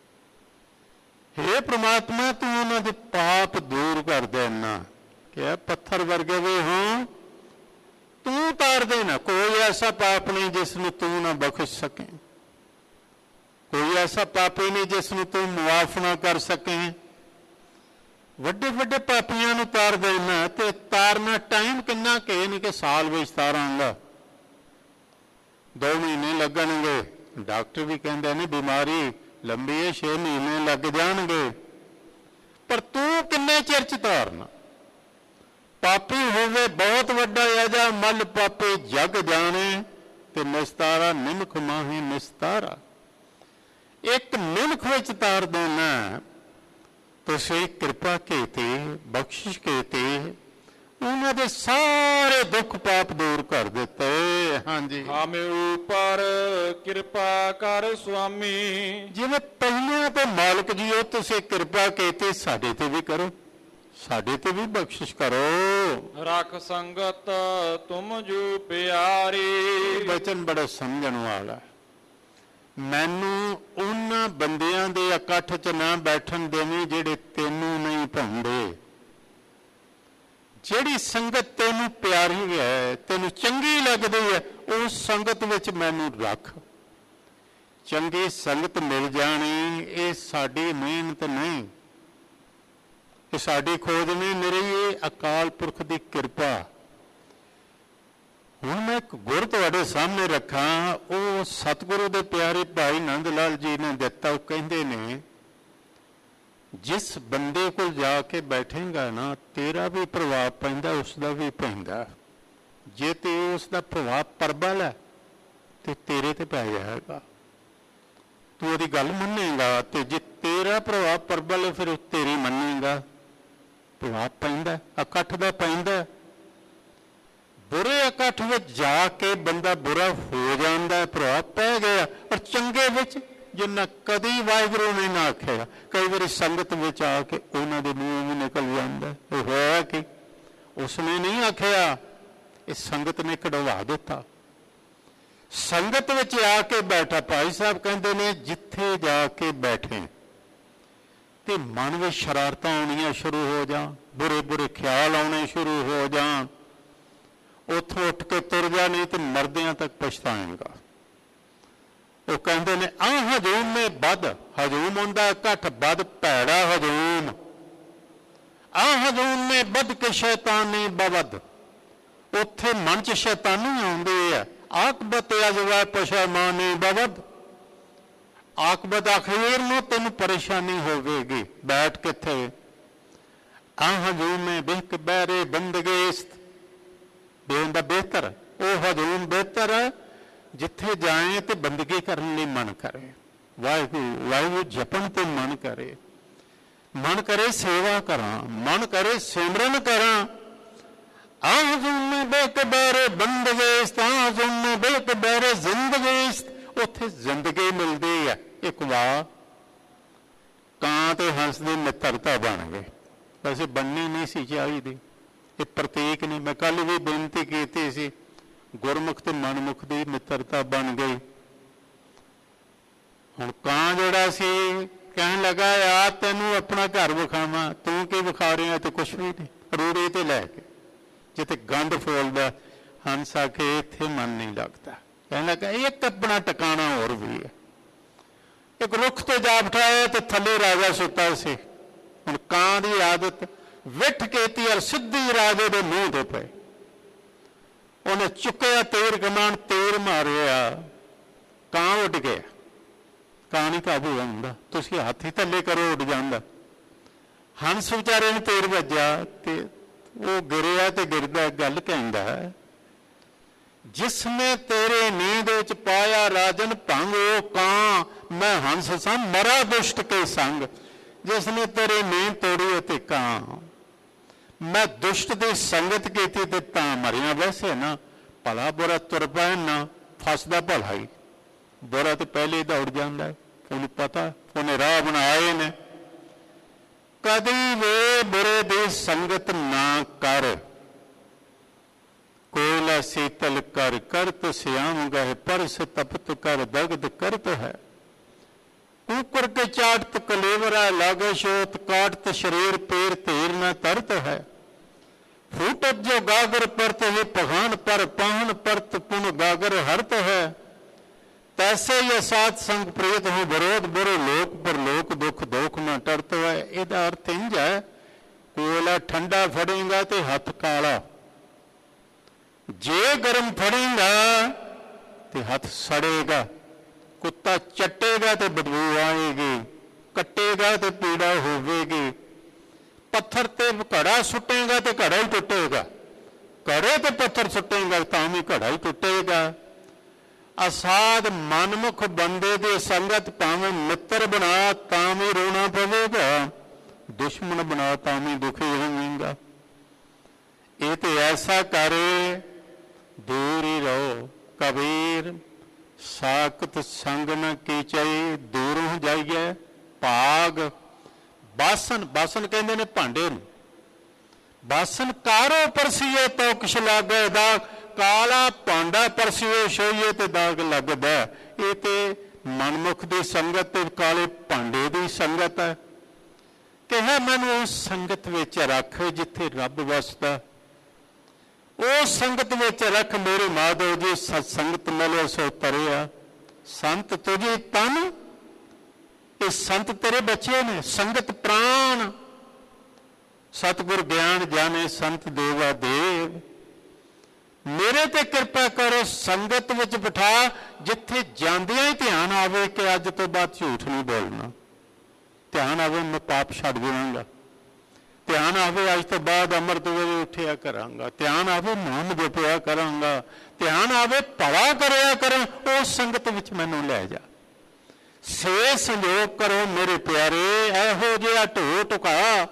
ਹੇ ਪ੍ਰਮਾਤਮਾ ਤੂੰ ਉਹਨਾਂ ਦੇ ਪਾਪ ਦੂਰ ਕਰ ਦੇਣਾ। ਕਿ ਪੱਥਰ ਵਰਗੇ ਵੀ ਹੋਂ, ਤੂੰ ਤਾਰ ਦੇਣਾ। ਕੋਈ ਐਸਾ ਪਾਪ ਨਹੀਂ ਜਿਸ ਨੂੰ ਤੂੰ ਨਾ ਬਖਸ਼ ਸਕੇ, ਕੋਈ ਐਸਾ ਪਾਪੀ ਨਹੀਂ ਜਿਸ ਨੂੰ ਤੂੰ ਮੁਆਫ ਨਾ ਕਰ ਸਕੇ। ਵੱਡੇ ਵੱਡੇ ਪਾਪੀਆਂ ਨੂੰ ਤਾਰ ਦੇਣਾ, ਤੇ ਤਾਰਨਾ ਟਾਈਮ ਕਿੰਨਾ ਕਿ ਨਹੀਂ ਕਿ ਸਾਲ ਵਿੱਚ ਤਾਰਾਂਗਾ, ਦੋ ਮਹੀਨੇ ਲੱਗਣਗੇ। ਡਾਕਟਰ ਵੀ ਕਹਿੰਦੇ ਨੇ ਬਿਮਾਰੀ ਲੰਬੀ ਹੈ, ਛੇ ਮਹੀਨੇ ਲੱਗ ਜਾਣਗੇ। ਪਰ ਤੂੰ ਕਿੰਨੇ ਚਿਰ ਚ ਤਾਰਨਾ? ਪਾਪੀ ਹੋਵੇ ਬਹੁਤ ਵੱਡਾ ਇਹਦਾ ਮਲ ਪਾਪੇ ਜਗ ਜਾਣੇ, ਤੇ ਨਿਸਤਾਰਾ ਨਿਮਖ ਮਾਹੀ ਨਿਸਤਾਰਾ। ਇੱਕ ਨਿਮਖ ਵਿੱਚ ਤਾਰ ਦੇਣਾ। ਤੁਸੀਂ ਕਿਰਪਾ ਕੀਤੀ, ਬਖਸ਼ਿਸ਼ ਕੀਤੀ, ਉਹਨਾਂ ਦੇ ਸਾਰੇ ਦੁੱਖ ਪਾਪ ਦੂਰ ਕਰ ਦਿੱਤੇ। ਹਾਂਜੀ, ਹਮੇ ਉਪਰ ਕਿਰਪਾ ਕਰ ਸੁਆਮੀ। ਜਿਵੇਂ ਪਹਿਲਿਆਂ ਤੇ ਮਾਲਕ ਜੀ ਉਹ ਤੁਸੀਂ ਕਿਰਪਾ ਕੀਤੀ, ਸਾਡੇ ਤੇ ਵੀ ਕਰੋ, ਸਾਡੇ ਤੇ ਵੀ ਬਖਸ਼ਿਸ਼ ਕਰੋ। ਰੱਖ ਸੰਗਤ ਤੁਮ ਜੂ ਪਿਆਰੀ। ਬਚਨ ਬੜਾ ਸਮਝਣ ਵਾਲਾ। ਮੈਨੂੰ ਉਹਨਾਂ ਬੰਦਿਆਂ ਦੇ ਇਕੱਠ 'ਚ ਨਾ ਬੈਠਣ ਦੇਵੀਂ ਜਿਹੜੇ ਤੈਨੂੰ ਨਹੀਂ ਭਾਉਂਦੇ। ਜਿਹੜੀ ਸੰਗਤ ਤੈਨੂੰ ਪਿਆਰੀ ਹੈ, ਤੈਨੂੰ ਚੰਗੀ ਲੱਗਦੀ ਹੈ, ਉਸ ਸੰਗਤ ਵਿੱਚ ਮੈਨੂੰ ਰੱਖ। ਚੰਗੀ ਸੰਗਤ ਮਿਲ ਜਾਣੀ ਇਹ ਸਾਡੀ ਮਿਹਨਤ ਨਹੀਂ, ਇਹ ਸਾਡੀ ਖੋਜ ਨਹੀਂ, ਮੇਰੀ ਇਹ ਅਕਾਲ ਪੁਰਖ ਦੀ ਕਿਰਪਾ। ਹੁਣ ਮੈਂ ਇੱਕ ਗੁਰ ਤੁਹਾਡੇ ਸਾਹਮਣੇ ਰੱਖਾਂ, ਉਹ ਸਤਿਗੁਰੂ ਦੇ ਪਿਆਰੇ ਭਾਈ ਨੰਦ ਲਾਲ ਜੀ ਨੇ ਦਿੱਤਾ। ਉਹ ਕਹਿੰਦੇ ਨੇ ਜਿਸ ਬੰਦੇ ਕੋਲ ਜਾ ਕੇ ਬੈਠੇਗਾ ਨਾ, ਤੇਰਾ ਵੀ ਪ੍ਰਭਾਵ ਪੈਂਦਾ, ਉਸ ਦਾ ਵੀ ਪੈਂਦਾ। ਜੇ ਤੇ ਉਸ ਦਾ ਪ੍ਰਭਾਵ ਪ੍ਰਬਲ ਹੈ ਤੇ ਤੇਰੇ ਤੇ ਪੈ ਜਾਏਗਾ, ਤੂੰ ਉਹਦੀ ਗੱਲ ਮੰਨੇਗਾ। ਤੇ ਜੇ ਤੇਰਾ ਪ੍ਰਭਾਵ ਪ੍ਰਬਲ ਹੈ, ਫਿਰ ਉਹ ਤੇਰੀ ਮੰਨੇਗਾ। ਪ੍ਰਭਾਵ ਪੈਂਦਾ, ਇਕੱਠ ਦਾ ਪੈਂਦਾ। ਬੁਰੇ ਇਕੱਠ ਵਿੱਚ ਜਾ ਕੇ ਬੰਦਾ ਬੁਰਾ ਹੋ ਜਾਂਦਾ, ਪ੍ਰਭਾਵ ਪੈ ਗਿਆ। ਪਰ ਚੰਗੇ ਵਿੱਚ ਜਿੰਨਾ ਕਦੀ ਵਾਹਿਗੁਰੂ ਨੇ ਨਾ ਆਖਿਆ, ਕਈ ਵਾਰੀ ਸੰਗਤ ਵਿੱਚ ਆ ਕੇ ਉਹਨਾਂ ਦੇ ਮੂੰਹ ਵੀ ਨਿਕਲ ਜਾਂਦਾ। ਇਹ ਹੋਇਆ ਕਿ ਉਸਨੇ ਨਹੀਂ ਆਖਿਆ, ਇਹ ਸੰਗਤ ਨੇ ਕਢਵਾ ਦਿੱਤਾ। ਸੰਗਤ ਵਿੱਚ ਆ ਕੇ ਬੈਠਾ। ਭਾਈ ਸਾਹਿਬ ਕਹਿੰਦੇ ਨੇ ਜਿੱਥੇ ਜਾ ਕੇ ਬੈਠੇ ਤੇ ਮਨ ਵਿੱਚ ਸ਼ਰਾਰਤਾਂ ਆਉਣੀਆਂ ਸ਼ੁਰੂ ਹੋ ਜਾਣ, ਬੁਰੇ ਬੁਰੇ ਖਿਆਲ ਆਉਣੇ ਸ਼ੁਰੂ ਹੋ ਜਾਣ, ਉੱਥੋਂ ਉੱਠ ਕੇ ਤੁਰ ਜਾ, ਨਹੀਂ ਤੇ ਮਰਦਿਆਂ ਤੱਕ ਪਛਤਾਏਗਾ। ਉਹ ਕਹਿੰਦੇ ਨੇ ਆ ਹਜੂਮ ਮੇ ਬਦ, ਹਜੂਮ ਹੁੰਦਾ ਇਕੱਠ, ਬਦ ਭੈੜਾ ਹਜੂਮ। ਆ ਹਜੂਮ ਮੇ ਬਦ ਕੇ ਸ਼ੈਤਾਨੀ ਬਵਦ। ਉੱਥੇ ਮਨ ਚ ਸ਼ੈਤਾਨੀ ਆਉਂਦੀ ਹੈ। ਆਕਬਤ ਅਜਵਾ ਪਸ਼ਾਮਾਨੀ ਬਵਦ। ਆਕਬਤ ਅਖੀਰ ਨੂੰ ਤੈਨੂੰ ਪਰੇਸ਼ਾਨੀ ਹੋਵੇਗੀ। ਬੈਠ ਕਿੱਥੇ? ਆ ਹਜੂਮ ਮੇ ਬਿਹਕ ਬਹਿਰੇ ਬੰਦਗੇਸਤ। ਬੇਹੰਦਾ ਬਿਹਤਰ, ਉਹ ਹਜੂਮ ਬਿਹਤਰ ਹੈ ਜਿੱਥੇ ਜਾਏ ਤੇ ਬੰਦਗੀ ਕਰਨ ਲਈ ਮਨ ਕਰੇ, ਵਾਹਿਗੁਰੂ ਵਾਹਿਗੁਰੂ ਜਪਣ ਤੇ ਮਨ ਕਰੇ, ਮਨ ਕਰੇ ਸੇਵਾ ਕਰਾਂ, ਮਨ ਕਰੇ ਸਿਮਰਨ ਕਰਾਂ। ਆਹ ਜੁਮੇ ਬੇਕ ਬਹਿਰੇ ਬੰਦਗੇਸਤ, ਆਹ ਜੁਮੇ ਬੇਕ ਬਹਿਰੇ ਜ਼ਿੰਦਗੀਸਤ। ਉੱਥੇ ਜ਼ਿੰਦਗੀ ਮਿਲਦੀ ਹੈ। ਇੱਕ ਵਾਰ ਕਾਂ ਤੇ ਹੰਸ ਦੀ ਮਿੱਤਰਤਾ ਬਣ ਗਈ। ਵੈਸੇ ਬਣਨੀ ਨਹੀਂ ਸੀ ਚਾਹੀਦੀ, ਇਹ ਪ੍ਰਤੀਕ ਨਹੀਂ। ਮੈਂ ਕੱਲ ਵੀ ਬੇਨਤੀ ਕੀਤੀ ਸੀ, ਗੁਰਮੁਖ ਤੇ ਮਨਮੁਖ ਦੀ ਮਿੱਤਰਤਾ ਬਣ ਗਈ। ਹੁਣ ਕਾਂ ਜਿਹੜਾ ਸੀ ਕਹਿਣ ਲੱਗਾ, ਯਾਰ ਤੈਨੂੰ ਆਪਣਾ ਘਰ ਵਿਖਾਵਾਂ, ਤੂੰ ਕੀ ਵਿਖਾ ਰਿਹਾ? ਤੇ ਕੁਛ ਵੀ ਨਹੀਂ, ਰੂੜੀ ਤੇ ਲੈ ਕੇ ਜਿੱਥੇ ਗੰਦ ਫੋਲਦਾ। ਹੰਸ ਆ ਕੇ ਇੱਥੇ ਮਨ ਨਹੀਂ ਲੱਗਦਾ। ਕਹਿਣ ਲੱਗਾ ਇੱਕ ਆਪਣਾ ਟਿਕਾਣਾ ਹੋਰ ਵੀ ਹੈ। ਇੱਕ ਰੁੱਖ ਤੇ ਜਾ ਬਿਠਾਇਆ ਤੇ ਥੱਲੇ ਰਾਜਾ ਸੁੱਤਾ ਸੀ। ਹੁਣ ਕਾਂ ਦੀ ਆਦਤ ਵਿੱਠ ਕੀਤੀ ਔਰ ਸਿੱਧੀ ਰਾਜੇ ਦੇ ਮੂੰਹ ਤੇ ਪਏ। ਉਹਨੇ ਚੁੱਕਿਆ ਤੀਰ ਕਮਾਨ, ਤੀਰ ਮਾਰਿਆ, ਕਾਂ ਉੱਡ ਗਿਆ। ਕਾਂ ਨਹੀਂ ਕਾਬੂ ਆਉਂਦਾ, ਤੁਸੀਂ ਹੱਥ ਹੀ ਥੱਲੇ ਕਰੋ ਉੱਡ ਜਾਂਦਾ। ਹੰਸ ਵਿਚਾਰੇ ਨੂੰ ਤੀਰ ਵੱਜਿਆ ਤੇ ਉਹ ਗਿਰਿਆ ਤੇ ਗਿਰਦਾ ਗੱਲ ਕਹਿੰਦਾ ਜਿਸਨੇ ਤੇਰੇ ਨੀਂਦ ਵਿੱਚ ਪਾਇਆ ਰਾਜਨ ਭੰਗ ਉਹ ਕਾਂ ਮੈਂ ਹੰਸ ਸਾਂ ਮਰਾ ਦੁਸ਼ਟ ਕੇ ਸੰਗ। ਜਿਸਨੇ ਤੇਰੇ ਨੀਂਦ ਤੋੜੀ ਅਤੇ ਕਾਂ ਮੈਂ ਦੁਸ਼ਟ ਦੀ ਸੰਗਤ ਕੀਤੀ ਤੇ ਤਾਂ ਮਰਿਆ। ਵੈਸੇ ਨਾ ਭਲਾ ਬੁਰਾ ਤੁਰ ਪੈਣ ਨਾ ਫਸਦਾ ਭਲਾ ਹੀ, ਬੁਰਾ ਤੇ ਪਹਿਲੇ ਹੀ ਦੌੜ ਜਾਂਦਾ, ਉਹਨੂੰ ਪਤਾ ਉਹਨੇ ਰਾਹ ਬਣਾਏ ਨੇ। ਕਦੀ ਵੇ ਬੁਰੇ ਦੀ ਸੰਗਤ ਨਾ ਕਰ, ਕੋਇਲਾ ਸੀਤਲ ਕਰ ਕਰਤ ਸਿਆਮ ਗਏ ਪਰਸ ਤਪਤ ਕਰ ਦਗਦ ਕਰਤ ਹੈ। ਕੁਕਰ ਕੇ ਚਾਟਤ ਕਲੇਵਰਾ ਲਾਗੇ ਸ਼ੋਤ ਕਾਟਤ ਸ਼ਰੀਰ ਪੇਰ ਧੀਰ न तरत है। फूटत जो गागर परत ही पघान पर पाहन परत पुन गागर हरत है। तैसे ये सात संग प्रेत हो विरोध बुरे लोक पर लोक दुख दोख न टरत है। ਇਹਦਾ ਅਰਥ ਇੰਝ ਹੈ, ਕੋਇਲਾ ਠੰਡਾ ਫੜੇਗਾ ਤੇ ਹੱਥ ਕਾਲਾ, ਜੇ ਗਰਮ ਫੜੇਗਾ ਤੇ ਹੱਥ ਸੜੇਗਾ। ਕੁੱਤਾ ਚੱਟੇਗਾ ਤੇ ਬਦਬੂ ਆਏਗੀ, ਕੱਟੇਗਾ ਤੇ ਪੀੜਾ ਹੋਵੇਗੀ। ਪੱਥਰ ਤੇ ਘੜਾ ਸੁੱਟੇਗਾ ਤੇ ਘੜਾ ਹੀ ਟੁੱਟੇਗਾ, ਘੜੇ ਤੇ ਪੱਥਰ ਸੁੱਟੇਗਾ ਤਾਂ ਵੀ ਘੜਾ ਹੀ ਟੁੱਟੇਗਾ। ਅਸਾਧ ਮਨਮੁਖ ਬੰਦੇ ਦੀ ਸੰਗਤ ਭਾਵੇਂ ਮਿੱਤਰ ਬਣਾ ਤਾਂ ਵੀ ਰੋਣਾ ਪਵੇਗਾ, ਦੁਸ਼ਮਣ ਬਣਾ ਤਾਂ ਵੀ ਦੁਖੀ ਹੋਵੇਗਾ। ਇਹ ਤੇ ਐਸਾ ਕਰੇ ਦੂਰ ਹੀ ਰਹੋ। ਕਬੀਰ ਸਾਕਤ ਸੰਗ ਨ ਕੀਚੈ ਦੂਰੋਂ ਜਾਈਏ ਭਾਗ। ਬਾਸਨ ਬਾਸਨ ਕਹਿੰਦੇ ਨੇ ਭਾਂਡੇ ਨੂੰ, ਬਾਸਨ ਕਾਰੋ ਪਰਸੀਏ ਤੋ ਕਿਛ ਲਾਗੇ ਦਾਗ। ਕਾਲਾ ਭਾਂਡਾ ਪਰਸੀਏ ਛੋਈਏ ਤੇ ਦਾਗ ਲੱਗਦਾ। ਇਹ ਤੇ ਮਨਮੁਖ ਦੀ ਸੰਗਤ ਤੇ ਕਾਲੇ ਭਾਂਡੇ ਦੀ ਸੰਗਤ ਹੈ। ਕਿਹਾ ਮੈਨੂੰ ਉਸ ਸੰਗਤ ਵਿੱਚ ਰੱਖ ਜਿੱਥੇ ਰੱਬ ਵਸਦਾ, ਉਸ ਸੰਗਤ ਵਿੱਚ ਰੱਖ ਮੇਰੇ ਮਾਧੋ ਜੀ। ਸਤ ਸੰਗਤ ਮਿਲੇ ਸੋ ਤਰਿਆ ਸੰਤ ਤੁਝੇ ਤਨ। ਇਹ ਸੰਤ ਤੇਰੇ ਬੱਚੇ ਨੇ, ਸੰਗਤ ਪ੍ਰਾਣ। ਸਤਿਗੁਰ ਗਿਆਨ ਜਾਣੇ ਸੰਤ ਦੇਵਾ ਦੇਵ। ਮੇਰੇ ਤੇ ਕਿਰਪਾ ਕਰੋ, ਸੰਗਤ ਵਿੱਚ ਬਿਠਾ ਜਿੱਥੇ ਜਾਂਦਿਆਂ ਹੀ ਧਿਆਨ ਆਵੇ ਕਿ ਅੱਜ ਤੋਂ ਬਾਅਦ ਝੂਠ ਨਹੀਂ ਬੋਲਣਾ। ਧਿਆਨ ਆਵੇ ਮੈਂ ਪਾਪ ਛੱਡ ਦੇਵਾਂਗਾ, ਧਿਆਨ ਆਵੇ ਅੱਜ ਤੋਂ ਬਾਅਦ ਅੰਮ੍ਰਿਤ ਵੇਲੇ ਉੱਠਿਆ ਕਰਾਂਗਾ, ਧਿਆਨ ਆਵੇ ਨਾਮ ਜਪਿਆ ਕਰਾਂਗਾ, ਧਿਆਨ ਆਵੇ ਭਲਾ ਕਰਿਆ ਕਰਾਂ। ਉਸ ਸੰਗਤ ਵਿੱਚ ਮੈਨੂੰ ਲੈ ਜਾ। ਸੇ ਸੰਜੋਗ ਕਰੋ ਮੇਰੇ ਪਿਆਰੇ ਇਹੋ ਜਿਹਾ ਢੋ ਢੁਕਾ।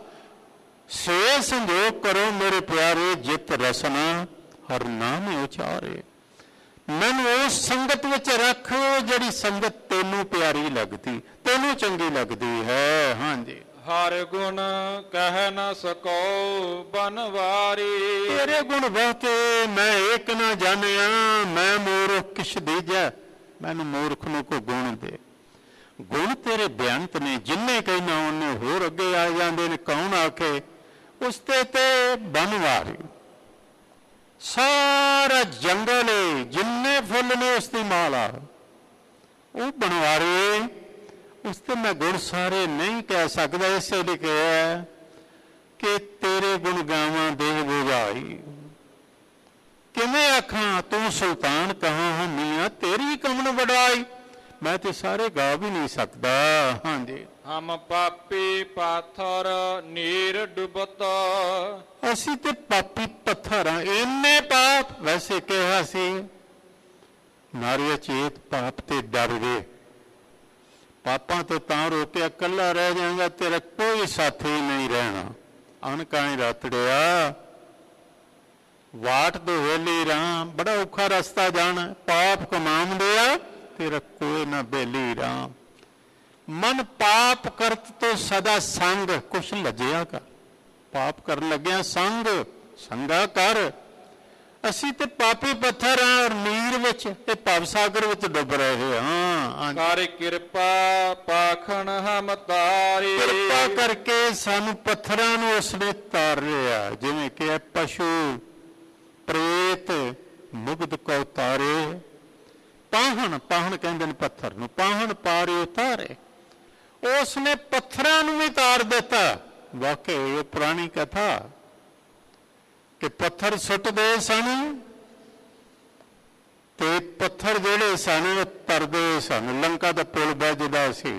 ਸੇ ਸੰਜੋਗ ਕਰੋ ਮੇਰੇ ਪਿਆਰੇ ਜਿਤ ਰਸਨਾ ਹਰ ਨਾਮ ਉਚਾਰੇ। ਮੈਨੂੰ ਉਸ ਸੰਗਤ ਵਿੱਚ ਰੱਖ ਜਿਹੜੀ ਸੰਗਤ ਤੈਨੂੰ ਪਿਆਰੀ ਲੱਗਦੀ, ਤੈਨੂੰ ਚੰਗੀ ਲੱਗਦੀ ਹੈ। ਹਾਂਜੀ, ਹਰ ਗੁਣ ਕਹਿ ਨ ਸਕੋ ਬਨਵਾਰੀ। ਤੇਰੇ ਗੁਣ ਬਹੁਤੇ ਮੈਂ ਏਕ ਨਾ ਜਾਣਿਆ। ਮੈਂ ਮੂਰਖ ਕਿਛ ਦੀਜੈ, ਮੈਨੂੰ ਮੂਰਖ ਨੂੰ ਕੋ ਗੁਣ ਦੇ। ਗੁਣ ਤੇਰੇ ਬੇਅੰਤ ਨੇ, ਜਿੰਨੇ ਕਹਿਣਾ ਉਹਨੇ ਹੋਰ ਅੱਗੇ ਆ ਜਾਂਦੇ ਨੇ। ਕੌਣ ਆਖੇ ਉਸ ਤੇ ਤੇ ਬਨਵਾਰੀ। ਸਾਰਾ ਜੰਗਲ ਜਿੰਨੇ ਫੁੱਲ ਨੇ ਉਸ ਦੀ ਮਾਲਾ, ਉਹ ਬਨਵਾਰੀ। ਉਸ ਤੇ ਮੈਂ ਗੁਣ ਸਾਰੇ ਨਹੀਂ ਕਹਿ ਸਕਦਾ। ਇਸੇ ਲਈ ਕਿਹਾ ਕਿ ਤੇਰੇ ਗੁਣ ਗਾਵਾਂ ਦੇਹ ਬੁਝਾਈ। ਕਿਵੇਂ ਆਖਾਂ ਤੂੰ ਸੁਲਤਾਨ ਕਹਾਂ ਹਾਂ ਮੀਆਂ ਤੇਰੀ ਕਮਨ ਵਡਾਈ। ਮੈਂ ਤੇ ਸਾਰੇ ਗਾ ਵੀ ਨਹੀਂ ਸਕਦਾ। ਹਾਂਜੀ, ਹਮ ਪਾਪੀ ਪਾਥਰ ਨੀਰ ਡੁਬਤ। ਅਸੀਂ ਤੇ ਪਾਪੀ ਪੱਥਰ ਹਾਂ, ਇੰਨੇ ਪਾਪ। ਵੈਸੇ ਕਿਹਾ ਸੀ ਨਾਰੀ ਚੇਤ ਪਾਪ ਤੇ ਡਰ ਗਏ। ਪਾਪਾਂ ਤੋਂ ਤਾਂ ਰੋਕਿਆ, ਇਕੱਲਾ ਰਹਿ ਜਾਏਗਾ, ਤੇਰਾ ਕੋਈ ਸਾਥੀ ਨਹੀਂ ਰਹਿਣਾ। ਅਨਕਾਣੀ ਰਤੜਿਆ ਵਾਟ ਦੋ ਵੇਲੀ ਰਾਮ। ਬੜਾ ਔਖਾ ਰਸਤਾ ਜਾਣਾ, ਪਾਪ ਕਮਾਉਂਦੇ ਆ ਤੇਰਾ ਕੋਈ ਨਾ ਬੇਲੀ ਰਾਮ। ਮਨ ਪਾਪ ਕਰਤ ਤੋਂ ਸਦਾ ਸੰਗ ਕੁਛ ਲੱਜਿਆ ਕਰ। ਪਾਪ ਕਰਨ ਲੱਗਿਆ ਸੰਗ ਸੰਗਾ ਕਰ। ਅਸੀਂ ਤੇ ਪਾਪੀ ਪੱਥਰ ਹਾਂ ਔਰ ਨੀਰ ਵਿੱਚ ਤੇ ਭਵ ਸਾਗਰ ਵਿੱਚ ਡੁੱਬ ਰਹੇ ਹਾਂ। ਕਰ ਕਿਰਪਾ ਪਾਖਣ ਹਮ ਤਾਰੀ। ਕਿਰਪਾ ਕਰਕੇ ਸਾਨੂੰ ਪੱਥਰਾਂ ਨੂੰ ਉਸਨੇ ਤਾਰਿਆ। ਜਿਵੇਂ ਕਿ ਪਸ਼ੂ ਪ੍ਰੇਤ ਮੁਗਧ ਕੋ ਤਾਰੇ। ਪਾਹਣ ਪਾਹਣ ਕਹਿੰਦੇ ਨੇ ਪੱਥਰ ਨੂੰ, ਪਾਹਣ ਪਾਰੇ ਉਤਾਰੇ। ਉਸਨੇ ਪੱਥਰਾਂ ਨੂੰ ਵੀ ਤਾਰ ਦਿੱਤਾ। ਵਾਕਈ ਇਹ ਪੁਰਾਣੀ ਕਥਾ ਕਿ ਪੱਥਰ ਸੁੱਟਦੇ ਸਨ ਤੇ ਪੱਥਰ ਜਿਹੜੇ ਸਨ ਉਹ ਤਰਦੇ ਸਨ। ਲੰਕਾ ਦਾ ਪੁਲ ਵੱਜਦਾ ਸੀ।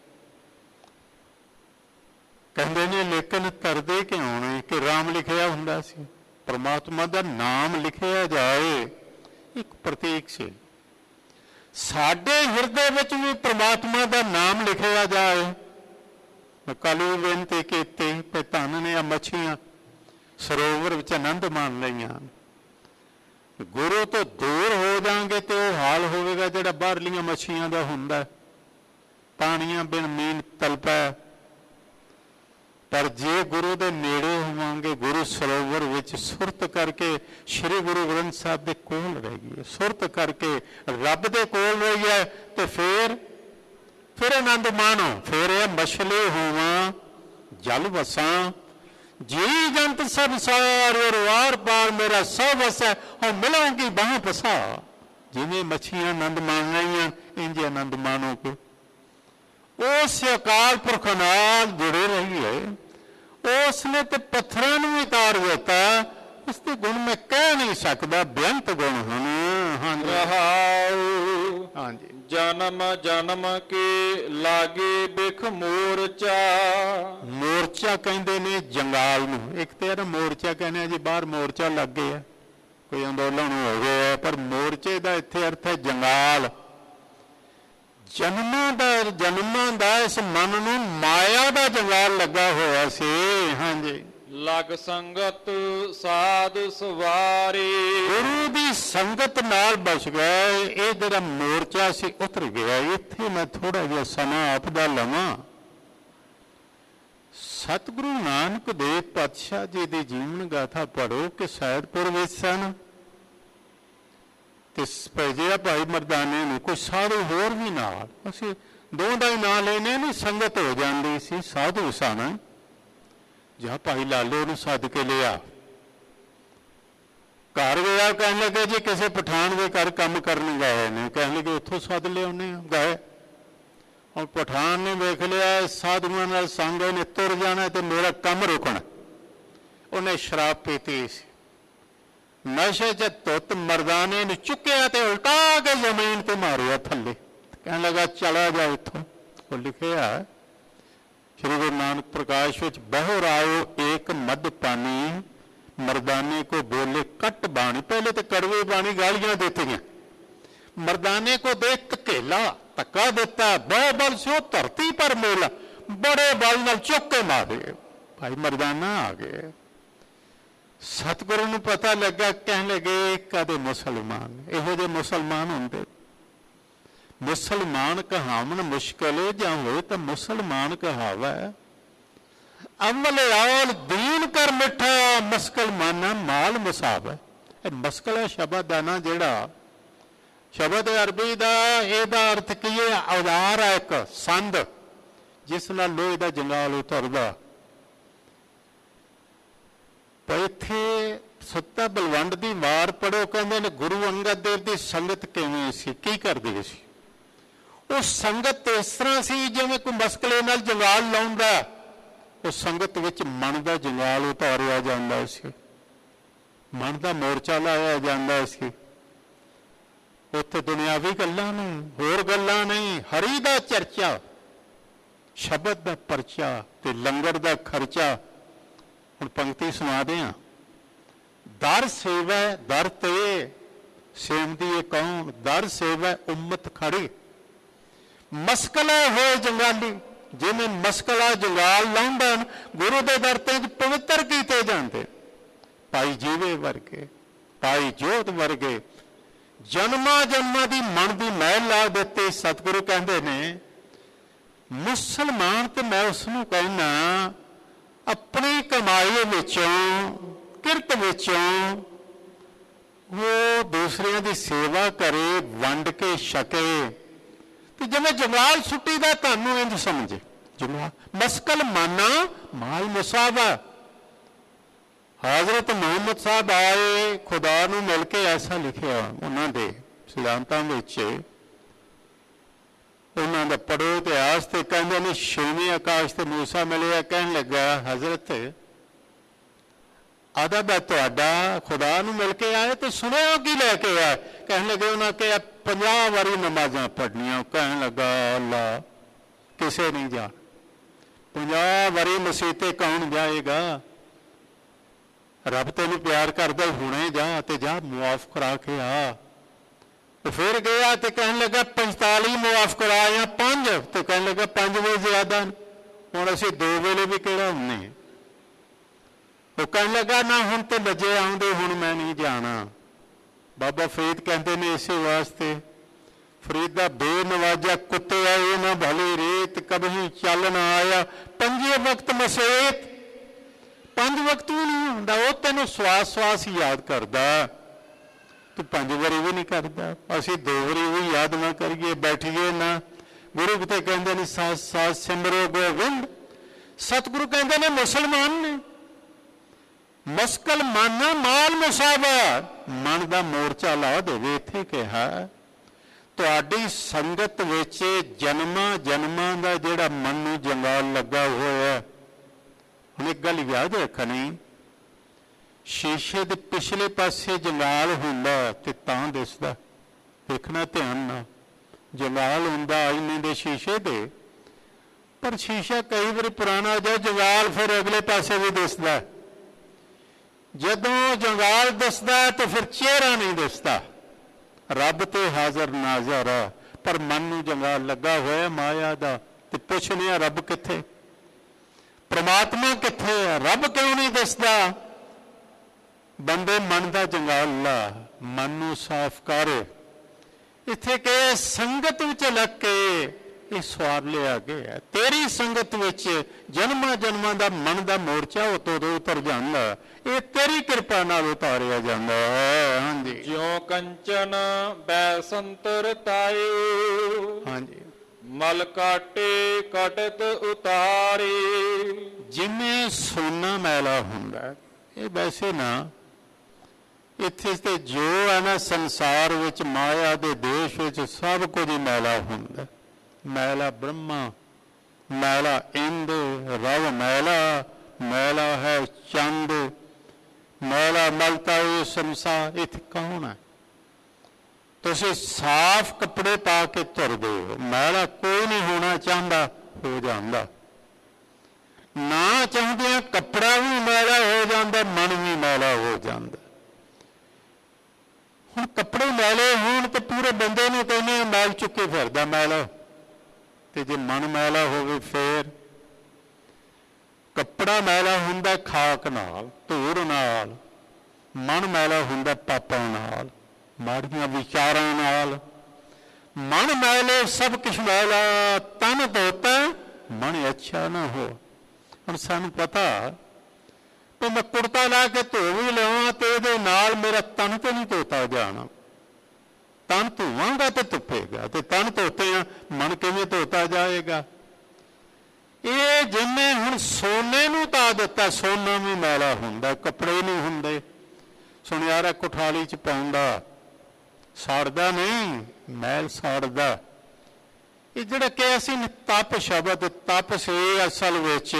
ਕਹਿੰਦੇ ਨੇ ਲੇਕਿਨ ਤਰਦੇ ਕਿਉਂ ਨੇ? ਕਿ ਰਾਮ ਲਿਖਿਆ ਹੁੰਦਾ ਸੀ, ਪਰਮਾਤਮਾ ਦਾ ਨਾਮ ਲਿਖਿਆ ਜਾਏ। ਇੱਕ ਪ੍ਰਤੀਕ ਸੀ। ਸਾਡੇ ਹਿਰਦੇ ਵਿੱਚ ਵੀ ਪ੍ਰਮਾਤਮਾ ਦਾ ਨਾਮ ਲਿਖਿਆ ਜਾਏ। ਮੈਂ ਕੱਲ੍ਹ ਵੀ ਬੇਨਤੀ ਕੀਤੀ ਕਿ ਧੰਨ ਨੇ ਆ ਮੱਛੀਆਂ ਸਰੋਵਰ ਵਿੱਚ ਆਨੰਦ ਮਾਣ ਲਈਆਂ। ਗੁਰੂ ਤੋਂ ਦੂਰ ਹੋ ਜਾਵਾਂਗੇ ਤੇ ਉਹ ਹਾਲ ਹੋਵੇਗਾ ਜਿਹੜਾ ਬਾਹਰਲੀਆਂ ਮੱਛੀਆਂ ਦਾ ਹੁੰਦਾ, ਪਾਣੀਆਂ ਬਿਨ ਮੀਨ ਤਲਪੈ। ਪਰ ਜੇ ਗੁਰੂ ਦੇ ਨੇੜੇ ਹੋਵਾਂਗੇ, ਗੁਰੂ ਸਰੋਵਰ ਵਿੱਚ ਸੁਰਤ ਕਰਕੇ ਸ਼੍ਰੀ ਗੁਰੂ ਗ੍ਰੰਥ ਸਾਹਿਬ ਦੇ ਕੋਲ ਰਹਿ ਗਈ, ਸੁਰਤ ਕਰਕੇ ਰੱਬ ਦੇ ਕੋਲ ਰਹੀ ਹੈ, ਤੇ ਫਿਰ ਫਿਰ ਆਨੰਦ ਮਾਣੋ। ਫਿਰ ਇਹ ਮਛਲੀ ਹੋਵਾਂ ਜਲ ਵਸਾਂ, ਜੀ ਜੰਤ ਸਭ ਸਾਰ ਔਰ ਵਾਰ ਪਾਰ ਮੇਰਾ ਸਭ ਵਸੈ, ਹੁਣ ਮਿਲਾਂਗੀ ਬਾਹਾਂ ਪਸਾ। ਜਿਵੇਂ ਮੱਛੀਆਂ ਆਨੰਦ ਮਾਣ ਰਹੀਆਂ, ਇੰਝ ਆਨੰਦ ਮਾਣੋਗੇ। ਉਸ ਅਕਾਲ ਪੁਰਖ ਨਾਲ ਜੁੜੇ ਰਹੀਏ। ਉਸ ਨੇ ਤੇ ਪੱਥਰਾਂ ਨੂੰ ਵੀ ਤਾਰ ਦਿੱਤਾ। ਉਸ ਦੇ ਗੁਣ ਮੈਂ ਕਹਿ ਨਹੀਂ ਸਕਦਾ, ਬੇਅੰਤ ਗੁਣ ਹਨ। ਹਾਂਜੀ ਰਹਾਉ ਹਾਂਜੀ ਜਨਮ ਜਨਮ ਕੇ ਲਾਗੇ ਬਿਖ ਮੋਰਚਾ। ਮੋਰਚਾ ਕਹਿੰਦੇ ਨੇ ਜੰਗਾਲ ਨੂੰ। ਇੱਕ ਤੇ ਯਾਰ ਮੋਰਚਾ ਕਹਿੰਦੇ ਆ ਜੀ, ਬਾਹਰ ਮੋਰਚਾ ਲੱਗ ਗਿਆ, ਕੋਈ ਅੰਦੋਲਨ ਹੋ ਗਿਆ, ਪਰ ਮੋਰਚੇ ਦਾ ਇੱਥੇ ਅਰਥ ਹੈ ਜੰਗਾਲ। ਜਨਮਾਂ ਦਾ ਜਨਮਾਂ ਦਾ ਇਸ ਮਨ ਨੂੰ ਮਾਇਆ ਦਾ ਜੰਗਾਲ ਲੱਗਾ ਹੋਇਆ ਸੀ। ਹਾਂਜੀ ਲਗ ਸੰਗਤ ਸਾਧ ਸਵਾਰੇ। ਗੁਰੂ ਦੀ ਸੰਗਤ ਨਾਲ ਬਚ ਗਏ। ਇਹ ਜਿਹੜਾ ਮੋਰਚਾ ਸੀ ਉਤਰ ਗਿਆ। ਇੱਥੇ ਮੈਂ ਥੋੜਾ ਜਿਹਾ ਸਮਾਂ ਆਪ ਦਾ ਲਵਾਂ। ਸਤਿਗੁਰੂ ਨਾਨਕ ਦੇਵ ਪਾਤਸ਼ਾਹ ਜੀ ਦੀ ਜੀਵਨ ਗਾਥਾ ਪੜ੍ਹੋ ਕਿ ਸੈਦਪੁਰ ਵਿੱਚ ਸਨ, ਤੇ ਭੇਜਿਆ ਭਾਈ ਮਰਦਾਨੇ ਨੂੰ, ਕੋਈ ਸਾਧੂ ਹੋਰ ਵੀ ਨਾਲ। ਅਸੀਂ ਦੋ ਦਾ ਹੀ ਨਾਂ ਲੈਣੇ ਨਹੀਂ, ਸੰਗਤ ਹੋ ਜਾਂਦੀ ਸੀ। ਸਾਧੂ ਸਨ। ਜਾਂ ਭਾਈ ਲਾਲੋ ਨੂੰ ਸੱਦ ਕੇ ਲਿਆ, ਘਰ ਗਿਆ। ਕਹਿਣ ਲੱਗੇ ਜੀ ਕਿਸੇ ਪਠਾਨ ਦੇ ਘਰ ਕੰਮ ਕਰਨ ਗਏ ਨੇ। ਕਹਿਣ ਲੱਗੇ ਉੱਥੋਂ ਸੱਦ ਲਿਆਉਂਦੇ ਆ। ਗਏ। ਹੁਣ ਪਠਾਨ ਨੇ ਵੇਖ ਲਿਆ ਸਾਧੂਆਂ ਨਾਲ ਸੰਗ ਨੇ ਤੁਰ ਜਾਣਾ ਤੇ ਮੇਰਾ ਕੰਮ ਰੁਕਣਾ। ਉਹਨੇ ਸ਼ਰਾਬ ਪੀਤੀ ਸੀ, ਨਸ਼ੇ 'ਚ ਧੁੱਤ ਮਰਦਾਨੇ ਨੂੰ ਚੁੱਕਿਆ ਤੇ ਉਲਟਾ ਕੇ ਜ਼ਮੀਨ ਤੇ ਮਾਰਿਆ ਥੱਲੇ। ਕਹਿਣ ਲੱਗਾ ਚਲਾ ਜਾ ਇੱਥੋਂ। ਉਹ ਲਿਖਿਆ ਸ਼੍ਰੀ ਗੁਰੂ ਨਾਨਕ ਪ੍ਰਕਾਸ਼ ਵਿੱਚ, ਬਹੁ ਰਾਇਓ ਏਕ ਮਦ ਪਾਣੀ ਮਰਦਾਨੇ ਕੋ ਬੋਲੇ ਕੱਟ ਬਾਣੀ। ਪਹਿਲੇ ਤੇ ਕੜਵੇ ਬਾਣੀ ਗਾਲੀਆਂ ਦਿੱਤੀਆਂ। ਮਰਦਾਨੇ ਕੋ ਦੇਖ ਧਕੇਲਾ, ਧੱਕਾ ਦਿੱਤਾ। ਬਹੁ ਬਲ ਸਿਓ ਧਰਤੀ ਪਰ ਮੇਲਾ, ਬੜੇ ਬਲ ਨਾਲ ਚੁੱਕ ਕੇ ਮਾਰੇ। ਭਾਈ ਮਰਦਾਨਾ ਆ ਗਏ। ਸਤਿਗੁਰੂ ਨੂੰ ਪਤਾ ਲੱਗਾ। ਕਹਿਣ ਲੱਗੇ ਕਦੇ ਮੁਸਲਮਾਨ ਇਹੋ ਜਿਹੇ ਮੁਸਲਮਾਨ ਹੁੰਦੇ। ਮੁਸਲਮਾਨ ਕਹਾਵਣ ਮੁਸ਼ਕਿਲ ਜਾਂ ਹੋਏ ਤਾਂ ਮੁਸਲਮਾਨ ਕਹਾਵਾ। ਅਮਲ ਆਲ ਦੀਨ ਕਰ ਮਿੱਠਾ, ਮਸਕਲ ਮਾਨਾ ਮਾਲ ਮੁਸਾਬ। ਇਹ ਮਸਕਲ ਹੈ ਸ਼ਬਦ ਦਾ ਨਾ, ਜਿਹੜਾ ਸ਼ਬਦ ਅਰਬੀ ਦਾ, ਇਹਦਾ ਅਰਥ ਕੀ ਹੈ? ਔਜ਼ਾਰ ਹੈ, ਇੱਕ ਸੰਦ ਜਿਸ ਨਾਲ ਲੋਹੇ ਦਾ ਜੰਗਾਲ ਉਤਰਦਾ। ਪਰ ਇੱਥੇ ਸੱਤਾ ਬਲਵੰਡ ਦੀ ਵਾਰ ਪੜ੍ਹੋ। ਕਹਿੰਦੇ ਨੇ ਗੁਰੂ ਅੰਗਦ ਦੇਵ ਦੀ ਸੰਗਤ ਕਿਵੇਂ ਸੀ, ਕੀ ਕਰਦੇ ਸੀ? ਉਹ ਸੰਗਤ ਇਸ ਤਰ੍ਹਾਂ ਸੀ ਜਿਵੇਂ ਕੋਈ ਮਸਕਲੇ ਨਾਲ ਜੰਗਾਲ ਲਾਉਂਦਾ। ਉਹ ਸੰਗਤ ਵਿੱਚ ਮਨ ਦਾ ਜੰਗਾਲ ਉਤਾਰਿਆ ਜਾਂਦਾ ਸੀ, ਮਨ ਦਾ ਮੋਰਚਾ ਲਾਇਆ ਜਾਂਦਾ ਸੀ। ਉੱਥੇ ਦੁਨਿਆਵੀ ਗੱਲਾਂ ਨਹੀਂ, ਹੋਰ ਗੱਲਾਂ ਨਹੀਂ, ਹਰੀ ਦਾ ਚਰਚਾ, ਸ਼ਬਦ ਦਾ ਪਰਚਾ ਤੇ ਲੰਗਰ ਦਾ ਖਰਚਾ। ਹੁਣ ਪੰਕਤੀ ਸੁਣਾ ਦਿਆਂ। ਦਰ ਸੇਵੈ ਦਰ ਤੇ ਸੇਵਦੀ ਏ ਕੌਣ, ਦਰ ਸੇਵੈ ਉਮਤ ਖੜੀ। ਮਸਕਲਾ ਹੋਏ ਜੰਗਾਲੀ, ਜਿਵੇਂ ਮਸਕਲਾ ਜੰਗਾਲ ਲਾਉਂਦਾ, ਗੁਰੂ ਦੇ ਦਰ ਤੇ ਪਵਿੱਤਰ ਕੀਤੇ ਜਾਂਦੇ। ਭਾਈ ਜੀਵੇ ਵਰਗੇ, ਭਾਈ ਜੋਤ ਵਰਗੇ ਜਨਮਾਂ ਜਨਮਾਂ ਦੀ ਮਨ ਦੀ ਮੈਲ ਲਾ ਦਿੱਤੀ। ਸਤਿਗੁਰੂ ਕਹਿੰਦੇ ਨੇ ਮੁਸਲਮਾਨ ਤੇ ਮੈਂ ਉਸ ਨੂੰ ਕਹਿਣਾ ਆਪਣੀ ਕਮਾਈ ਵਿੱਚੋਂ, ਕਿਰਤ ਵਿੱਚੋਂ ਉਹ ਦੂਸਰਿਆਂ ਦੀ ਸੇਵਾ ਕਰੇ, ਵੰਡ ਕੇ ਛਕੇ। ਤੇ ਜਿਵੇਂ ਜਮਾਲ ਛੁੱਟੀ ਦਾ ਤੁਹਾਨੂੰ ਇੰਝ ਸਮਝੇ। ਜਮਾਲ ਮਸਕਲ ਮਾਨਾ ਮਾਲ ਮੁਸਾਵਾ। ਹਜ਼ਰਤ ਮੁਹੰਮਦ ਸਾਹਿਬ ਆਏ, ਖੁਦਾ ਨੂੰ ਮਿਲ ਕੇ ਐਸਾ ਲਿਖਿਆ ਉਹਨਾਂ ਦੇ ਸਿਧਾਂਤਾਂ ਵਿੱਚ। ਉਹਨਾਂ ਦਾ ਪੜ੍ਹੋ ਇਤਿਹਾਸ ਤੇ ਕਹਿੰਦੇ ਨੇ ਛੇਵੇਂ ਆਕਾਸ਼ ਤੇ ਮੂਸਾ ਮਿਲਿਆ। ਕਹਿਣ ਲੱਗਾ ਹਜ਼ਰਤ ਅਦਬ ਹੈ ਤੁਹਾਡਾ, ਖੁਦਾ ਨੂੰ ਮਿਲ ਕੇ ਆਏ ਤੇ ਸੁਣਿਆ ਕੀ ਲੈ ਕੇ ਆਏ? ਕਹਿਣ ਲੱਗੇ ਉਹਨਾਂ ਕਿਹਾ ਪੰਜਾਹ ਵਾਰੀ ਨਮਾਜ਼ਾਂ ਪੜ੍ਹਨੀਆਂ। ਕਹਿਣ ਲੱਗਾ ਅੱਲਾ ਕਿਸੇ ਨਹੀਂ ਜਾ, ਪੰਜਾਹ ਵਾਰੀ ਮਸੀਹ ਤੇ ਕੌਣ ਜਾਏਗਾ? ਰੱਬ ਤੈਨੂੰ ਪਿਆਰ ਕਰਦਾ, ਹੁਣੇ ਜਾ ਤੇ ਜਾ ਮੁਆਫ ਕਰਾ ਕੇ ਆ। तो फिर गया तो कहने लगा पंजताली मुआफ कराया पांच, तो कहने लगा पांच भी ज्यादा हुण असीं दो वेले भी किहड़ा हुंदे। वो कहने लगा ना हुण तो लजे आउंदे, हुण मैं नहीं जाना। बाबा फरीद कहते ने इसे वास्ते फरीदा बेनवाजा कुत्ते आए ना भले रेत कभी चल ना आया, पंजे वक्त मसेत पंज वक्त भी नहीं हुंदा। वो तेनों सवास सवास याद करदा, तू पंज वारी भी नहीं करता। असीं दो वारी भी याद ना करिए बैठिए ना। गुरु किते कहते ने साथ साथ सिमरो गोविंद, सतगुरु कहते ने मुसलमान ने मस्कल माना माल मुसावा, मन का मोर्चा ला देवे। इत्थे कहा तुहाडी संगत विच जन्मां जन्मां दा जिहड़ा मन नूं जंगाल लगा होया। हुण एक गल याद रखनी, शीशे दे पिछले पासे जंगाल हुंदा ते तां दिसदा, देखना ध्यान नाल। जंगाल हुंदा आईने दे शीशे दे, पर शीशा कई बार पुराना हो जाए जंगाल फिर अगले पासे भी दिसदा। जदों जंगाल दिसदा तो फिर चेहरा नहीं दिसदा। रब ते हाजर नाजर आ, पर मन नूं जंगाल लगा होया माया दा। ते पुछने आ रब कित्थे, परमात्मा कित्थे है, रब क्यों नहीं दिसदा? बंदे मन का जंगाल ला, मन नूं साफ कर। इत्थे कहे संगत विच लग के ये सवार लिया गया। तेरी संगत विच जन्मां जन्मां दा मन का मोर्चा उतों उतों उतर जांदा, ये तेरी कृपा नाल उतारिया जांदा। हाँ जी, ज्यों कंचन बैसंतर तायु, हाँ जी, मल काटे कटत उतारे। जिवें सोना मैला हुंदा, ये वैसे ना इत्थे ते जो है ना संसार विच माया दे देश विच सब कुछ ही मैला हुंदा। मैला ब्रह्मा, मैला इंद, रव मैला, मैला है चंद, मैला मलता ये संसार। इत्थे कौन है? तुसीं साफ कपड़े पा के तुरदे हो, मैला कोई नहीं होना चाहता, हो जाता। ना चाहते कपड़ा भी मैला हो जाता, मन भी मैला हो जाता। हुण कपड़े मैले होण तो पूरे बंदे नूं कहने मैल चुके फिरदा मैला, ते जे मन मैला होवे फिर। कपड़ा मैला हुंदा खाक नाल, धूड़ नाल, मन मैला हुंदा पापां नाल, माड़ियां विचारां नाल। मन मैले सब कुछ मैला, तन धोता मन अच्छा ना हो। हुण सानूं पता तो मैं कुर्ता ला के धो भी लवां तो ये नाल मेरा तन तो नहीं धोता जाना। तन धोवांगा तो धुपेगा, तो तन धोते हैं मन किवें धोता जाएगा? ये जिन्हें हुण सोने नूं ता दिता, सोना भी मैला हुंदा, कपड़े नहीं हुंदे। सुनियारा कुठाली च पाउंदा साड़दा नहीं, मैल साड़दा। ये जिहड़ा कहा सी तप शब्द, तप से असल विच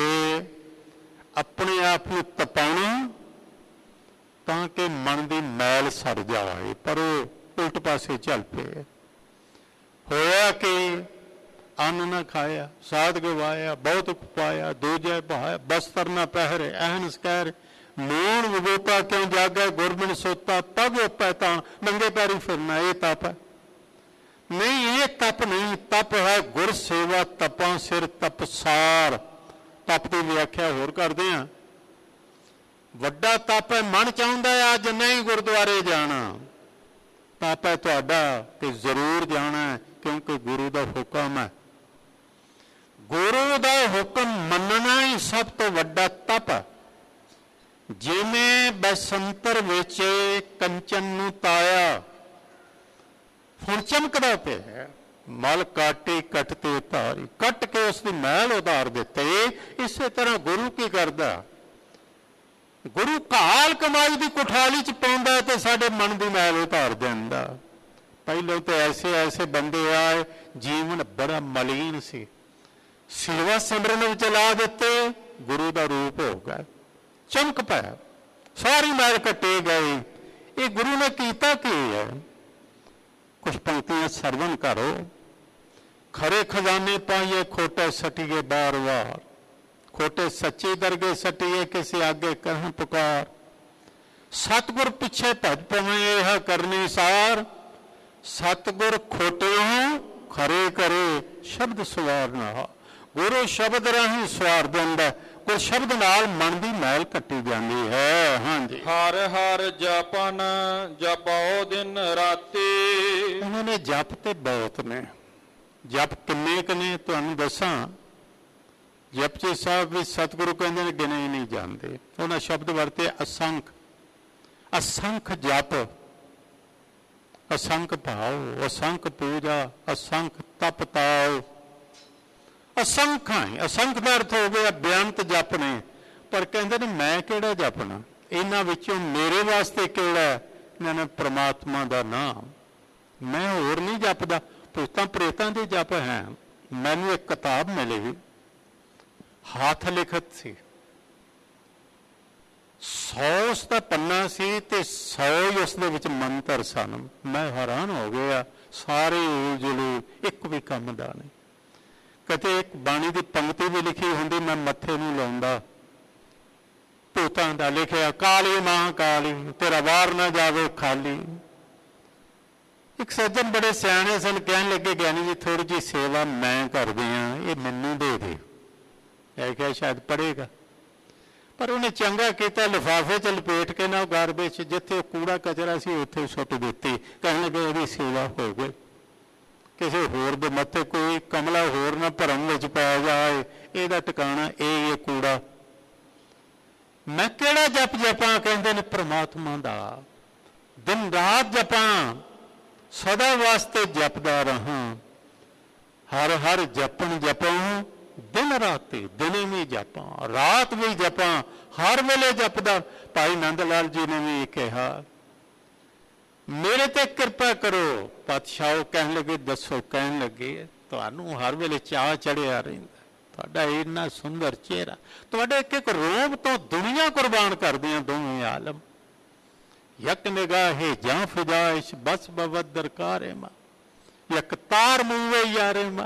अपने आप को तपाना ताकि मन की मैल सड़ जाए, पर वो उल्ट पासे चल पे। होया कि अन्न ना खाया, साध गवाया, बहुत पाया, दूजे बहाया, बस्तर ना पहरे, अहन स्कैर, मूण विवेका क्यों जागे, गुरबिन सोता तब पैता, नंगे पैरी फिरना, ये तप है? नहीं, ये तप नहीं। तप है गुर सेवा तपां सिर तपसार। तप की व्याख्या होर करते हैं, वड्डा तप है मन चाहुंदा है अज नहीं गुरुद्वारे जाना, तप है तुहाडा कि जरूर जाना है क्योंकि गुरु का हुक्म है। गुरु का हुक्म मनना ही सब तो वड्डा तप है। जिवें बसंतर विच कंचन नूं ताया हुण चमकदा पिया, मल काटे कटते उतारी, कट के उसकी मैल उतार देते। इस तरह गुरु की करदा, गुरु घाल कमाई की कुठाली च पाउंदा ते साडे मन की मैल उतार दिंदा। पहले तो ऐसे ऐसे बंदे आए, जीवन बड़ा मलीन सी, सेवा सिमरन विच ला दिते, गुरु का रूप हो गया, चमक पाया, सारी मैल कटे गई। ये गुरु ने कीता की है? कुछ पंक्तियां सरवण करो। खरे खजाने पाइए खोटे सटिए बार बार, खोटे सच्ची दरगे सटिए किसी आगे कह पुकार। सतगुर पिछे भज पवे यह करनी सार, ਸਤਿਗੁਰ ਖੋਟਿਓ ਖਰੇ ਕਰੇ ਸ਼ਬਦ ਸਵਾਰਨਾ। ਗੁਰੂ ਸ਼ਬਦ ਰਾਹੀਂ ਸਵਾਰ ਦਿੰਦਾ, ਕੋਈ ਸ਼ਬਦ ਨਾਲ ਮਨ ਦੀ ਮੈਲ ਕੱਟੀ ਜਾਂਦੀ ਹੈ। ਹਾਂਜੀ, ਹਰ ਹਰ ਜਪਨ ਜਪੋ ਦਿਨ ਰਾਤੀ। ਉਹਨਾਂ ਨੇ ਜਪ ਤੇ ਬਹੁਤ ਨੇ। ਜਪ ਕਿੰਨੇ ਕੁ ਨੇ ਤੁਹਾਨੂੰ ਦੱਸਾਂ। ਜਪਜੀ ਸਾਹਿਬ ਵਿੱਚ ਸਤਿਗੁਰੂ ਕਹਿੰਦੇ ਨੇ ਗਿਣੇ ਨਹੀਂ ਜਾਂਦੇ। ਉਹਨਾਂ ਸ਼ਬਦ ਵਰਤੇ ਅਸੰਖ, ਅਸੰਖ ਜਪ, ਅਸੰਖ ਭਾਵ, ਅਸੰਖ ਪੂਜਾ, ਅਸੰਖ ਤਪ ਤਾਉ, ਅਸੰਖਾਂ। ਅਸੰਖ ਦਾ ਅਰਥ ਹੋ ਗਿਆ ਬੇਅੰਤ ਜਪ ਨੇ। ਪਰ ਕਹਿੰਦੇ ਨੇ ਮੈਂ ਕਿਹੜਾ ਜਪਣਾ, ਇਹਨਾਂ ਵਿੱਚੋਂ ਮੇਰੇ ਵਾਸਤੇ ਕਿਹੜਾ? ਇਹਨਾਂ ਨੇ ਪ੍ਰਮਾਤਮਾ ਦਾ ਨਾਮ। ਮੈਂ ਹੋਰ ਨਹੀਂ ਜਪਦਾ, ਭੂਤਾਂ ਪ੍ਰੇਤਾਂ ਦੇ ਜਪ ਹੈ। ਮੈਨੂੰ ਇੱਕ ਕਿਤਾਬ ਮਿਲੀ, ਹੱਥ ਲਿਖਤ ਸੀ, ਸੌ ਉਸਦਾ ਪੰਨਾ ਸੀ ਤੇ ਸੌ ਹੀ ਉਸ ਦੇ ਵਿੱਚ ਮੰਤਰ ਸਨ। ਮੈਂ ਹੈਰਾਨ ਹੋ ਗਿਆ, ਸਾਰੇ ਉਲਝਲੂ, ਇੱਕ ਵੀ ਕੰਮ ਦਾ ਨਹੀਂ। ਕਦੇ ਇੱਕ ਬਾਣੀ ਦੀ ਪੰਕਤੀ ਵੀ ਲਿਖੀ ਹੁੰਦੀ, ਮੈਂ ਮੱਥੇ ਨੂੰ ਲਾਉਂਦਾ, ਭੂਤਾਂ ਦਾ ਲਿਖਿਆ, ਕਾਲੀ ਮਾਂ ਕਾਲੀ ਤੇਰਾ ਵਾਰ ਨਾ ਜਾਵੇ ਖਾਲੀ। ਇੱਕ ਸੱਜਣ ਬੜੇ ਸਿਆਣੇ ਸਨ, ਕਹਿਣ ਲੱਗੇ ਗਿਆਨੀ ਜੀ ਥੋੜੀ ਜਿਹੀ ਸੇਵਾ ਮੈਂ ਕਰਦੀ ਹਾਂ, ਇਹ ਮੈਨੂੰ ਦੇ ਦੇ। ਇਹ ਕਿਹਾ ਸ਼ਾਇਦ ਪੜ੍ਹੇਗਾ, ਪਰ ਉਹਨੇ ਚੰਗਾ ਕੀਤਾ, ਲਿਫਾਫੇ 'ਚ ਲਪੇਟ ਕੇ ਨਾ ਗਾਰਬੇਜ 'ਚ, ਜਿੱਥੇ ਕੂੜਾ ਕਚਰਾ ਸੀ ਉੱਥੇ ਸੁੱਟ ਦਿੱਤੀ। ਕਹਿਣ ਲੱਗੇ ਇਹਦੀ ਸੇਵਾ ਹੋ ਗਈ। ਕਿਸੇ ਹੋਰ ਦੇ ਮੱਥੇ ਕੋਈ ਕਮਲਾ ਹੋਰ ਨਾ ਭਰਮ ਵਿੱਚ ਪੈ ਜਾਏ, ਇਹਦਾ ਟਿਕਾਣਾ ਇਹ ਇਹ ਕੂੜਾ। ਮੈਂ ਕਿਹੜਾ ਜਪ ਜਪਾਂ? ਕਹਿੰਦੇ ਨੇ ਪ੍ਰਮਾਤਮਾ ਦਾ। ਦਿਨ ਰਾਤ ਜਪਾਂ, ਸਦਾ ਵਾਸਤੇ ਜਪਦਾ ਰਹਾਂ। ਹਰ ਹਰ ਜਪਣ ਜਪਾਂ ਦਿਨ ਰਾਤੀ, ਦਿਨੇ ਵੀ ਜਪਾਂ ਰਾਤ ਵੀ ਜਪਾਂ, ਹਰ ਵੇਲੇ ਜਪਦਾ। ਭਾਈ ਨੰਦ ਲਾਲ ਜੀ ਨੇ ਵੀ ਕਿਹਾ ਮੇਰੇ ਤੇ ਕਿਰਪਾ ਕਰੋ। ਪਾਤਸ਼ਾਹ ਕਹਿਣ ਲੱਗੇ ਦੱਸੋ। ਕਹਿਣ ਲੱਗੇ ਤੁਹਾਨੂੰ ਹਰ ਵੇਲੇ ਚਾਅ ਚੜਿਆ ਰਹਿੰਦਾ, ਤੁਹਾਡਾ ਇੰਨਾ ਸੁੰਦਰ ਚਿਹਰਾ, ਤੁਹਾਡੇ ਇੱਕ ਇੱਕ ਰੂਪ ਤੋਂ ਦੁਨੀਆ ਕੁਰਬਾਨ ਕਰਦੀਆਂ ਦੋਵੇਂ ਆਲਮ। ਯਕ ਨਿਗਾਹੇ ਜਾਂ ਫਿਜਾਇਸ਼ ਬਸ ਬਵਦ ਦਰਕਾਰੇ ਮਾ, ਯਕ ਤਾਰ ਮੂਵੇ ਯਾਰੇ ਮਾ।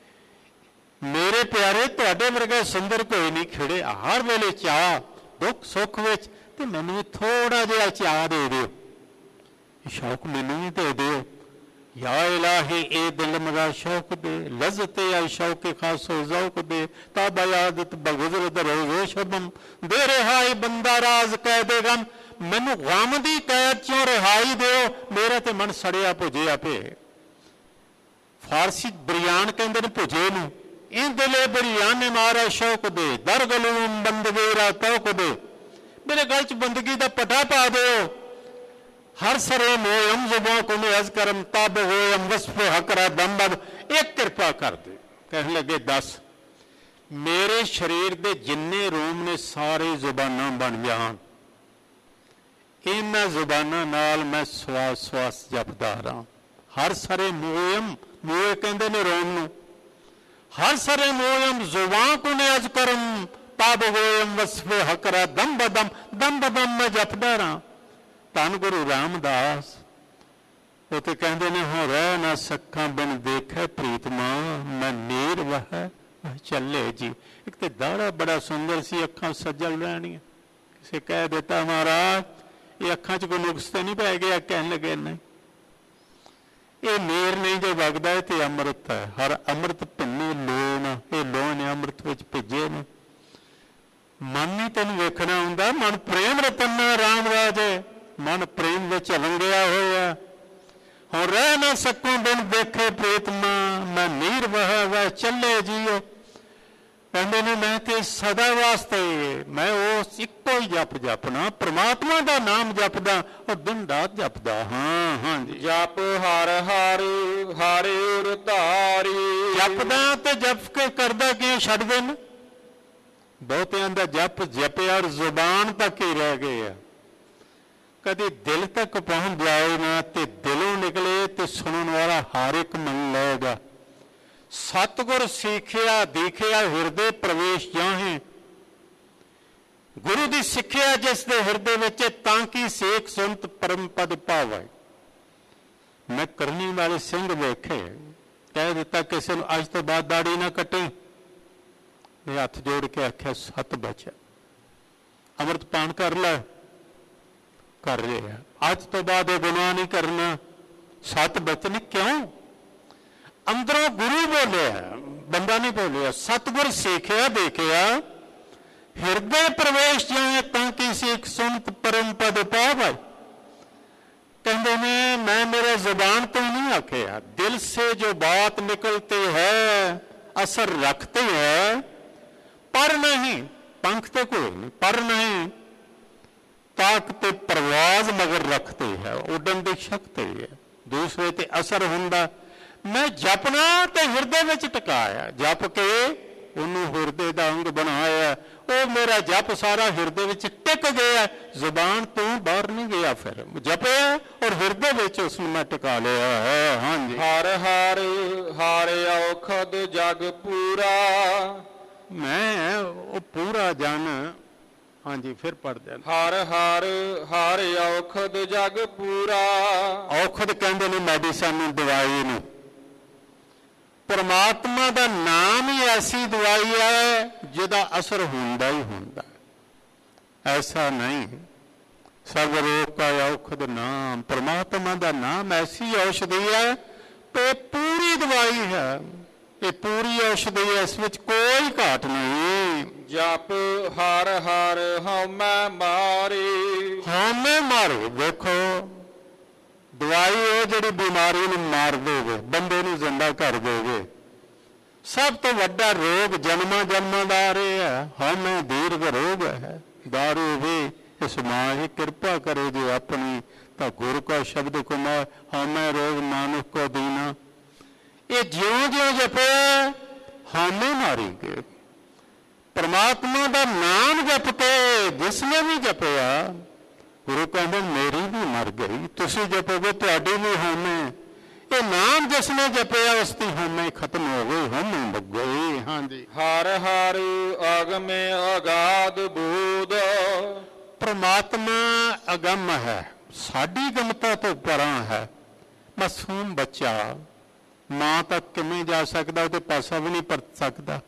ਮੇਰੇ ਪਿਆਰੇ ਤੁਹਾਡੇ ਵਰਗਾ ਸੁੰਦਰ ਕੋਈ ਨਹੀਂ ਖਿੜੇ। ਹਰ ਵੇਲੇ ਚਾਅ, ਦੁੱਖ ਸੁੱਖ ਵਿੱਚ, ਤੇ ਮੈਨੂੰ ਵੀ ਥੋੜਾ ਜਿਹਾ ਚਾਅ ਦੇ ਦਿਓ, ਸ਼ੌਕ ਮੈਨੂੰ ਵੀ ਦੇ ਦਿਓ। या इलाही ए दिल मगा शौक दे, लज्जते या शौक खासो ज़ौक दे, ताब यादत बगुज़रत रोज़ो शबम, दे रिहाई बंदा राज कैदे गम। मैनू गम दी कैद चों रिहाई दो, मेरा ते मन सड़िया भुजिया पे। फारसी बरियान कहते ने भुजे नूं, इन दिले बरियान ने मारा शौक दे, दर गलूम बंदगी रा तौक दे। मेरे गल च बंदगी दा पटा पा दो। हर सरे मोयम जुबों को अज करम तब होयम वस्फ हकरा दम्बद। एक कृपा कर दे। कहने लगे दस, मेरे शरीर दे जिन्ने रूम ने सारे जुबाना बन जान, इन्हां जुबाना नाल मैं श्वास श्वास जपदा रहां। हर सरे मोयम, मोए कहंदे ने रोम नूं, हर सरे मोयम जुबां को अज करम तब होयम वस्फ हकरा दम बदम, दम बदम मैं जपदा रहां। धन गुरु रामदास वो तो कहते ने हो रह ना सखा बिन देखे प्रीतमा, मैं नीर वह चले जी। एक तो दाड़ा बड़ा सुंदर सी, अखां सज्जल रहनियां। किसी कह देता महाराज ये अखां च कोई नुक्स तो नहीं पै गया? कहने लगे नहीं, ये नीर नहीं जो वगदा है तो अमृत है। हर अमृत भिन्नी लोन, ये लोन अमृत विच भिजे ने। मन नहीं तेन वेखना हुंदा, मन प्रेम रतन रामराज है, मन प्रेम विच रंगिया होया। हुण रह ना सकूं बिन देखे प्रीतमा, मैं नीर वह वह चले जियो। कहंदे ने मैं ते सदा वास्ते मैं उस इक्को ही जप जपना, परमात्मा दा नाम जपदा और दिन रात जपदा। हाँ हाँ जी, जप हर हर हरे उर धारी। जपदा ते जप के करदा कि छड्ड देन। बहुतियां दा जप जपिया और जुबान तक ही रह गए आ। कभी दिल तक पहुंच जाए ना ते दिलों निकले तो सुनने वाला हर एक मन लेगा। सतगुर सीखिया दीखिया हिरदे प्रवेश जाहे, गुरु की सिक्ख्या जिस दे हिरदे विच तांकी सेक सुनत परम पद पावे। मैं करनी वाले सिंह वेखे, कह दिता किसी ने अज तो बाद दाड़ी ना कटे। हथ जोड़ के आख्या सत बचा, अमृत पान कर लै, कर लिया, अज तो बाद गुनाह नहीं करना। ਸਤ ਬਚਨ ਕਿਉਂ? ਅੰਦਰੋਂ ਗੁਰੂ ਬੋਲਿਆ, ਬੰਦਾ ਨਹੀਂ ਬੋਲਿਆ। ਸਤਿਗੁਰ ਸਿੱਖਿਆ ਦੇਖਿਆ, ਹਿਰਦੇ ਪ੍ਰਵੇਸ਼ ਜਾਏ ਤਾਂ ਕੀ ਸਿੱਖ ਸੁਨਤ ਪਰਮ ਪਦ ਪਾਵੈ। कहते हैं मैं मेरे जुबान तो नहीं आखिया, दिल से जो बात निकलती है असर रखती है, पर नहीं पंख तो कोई नहीं, पर नहीं ताकत परवाज मगर रखती है, उड़न की शक्ति है। दूसरे ते असर हुंदा। मैं जपना तो हिरदे में टकाया, जप के उन्होंने हिरदे का अंग बनाया, वो मेरा जप सारा हिरदे में टिक गया, जुबान तो बाहर नहीं गया। फिर जपया और हिरदे में उसने मैं टिका लिया है। हाँ जी। हर हर हर औखद जग पूरा, मैं वो पूरा जन। हाँ जी, फिर पढ़ दे। हर हर हर औखद जग पूरा। औखद कहते ने मैडिसन, दवाई ने। परमात्मा का नाम ही ऐसी दवाई है जिहदा असर होंदा ही होंदा, ऐसा नहीं। सब रोग का औखद नाम, परमात्मा का नाम ऐसी औषधि है तो पूरी दवाई है, ये पूरी औषधि है, इस विच कोई घाट नहीं। जप हर हर हमै मारी, हमै मारे। देखो दवाई है जिहड़ी बीमारी नूं मार देवे, बंदे नूं जिंदा कर देवे। सब तो वड्डा रोग जन्मा जन्मा दा आ रहा है, हमै दीर्घ रोग है। दारू भी इस माही कृपा करे जो अपनी, तो गुरु का शब्द कुमा हमै रोग नानक को दीना। ये ज्यों ज्यों जपे हमै मारेंगे। परमात्मा का नाम जप के जिसने भी जपया, गुरु कहते मेरी भी मर गई, तुसी जपोगे तुहाडी भी होमे। ये नाम जिसने जपया उसकी होमे खत्म हो गई, होमे मुक गई। हाँ जी। हर हर अगमे अगाध बोध, परमात्मा अगम है, साडी गमता तो परां है। मासूम बच्चा मां तक किवें जा सकदा, उहते पासा भी नहीं परत सकदा।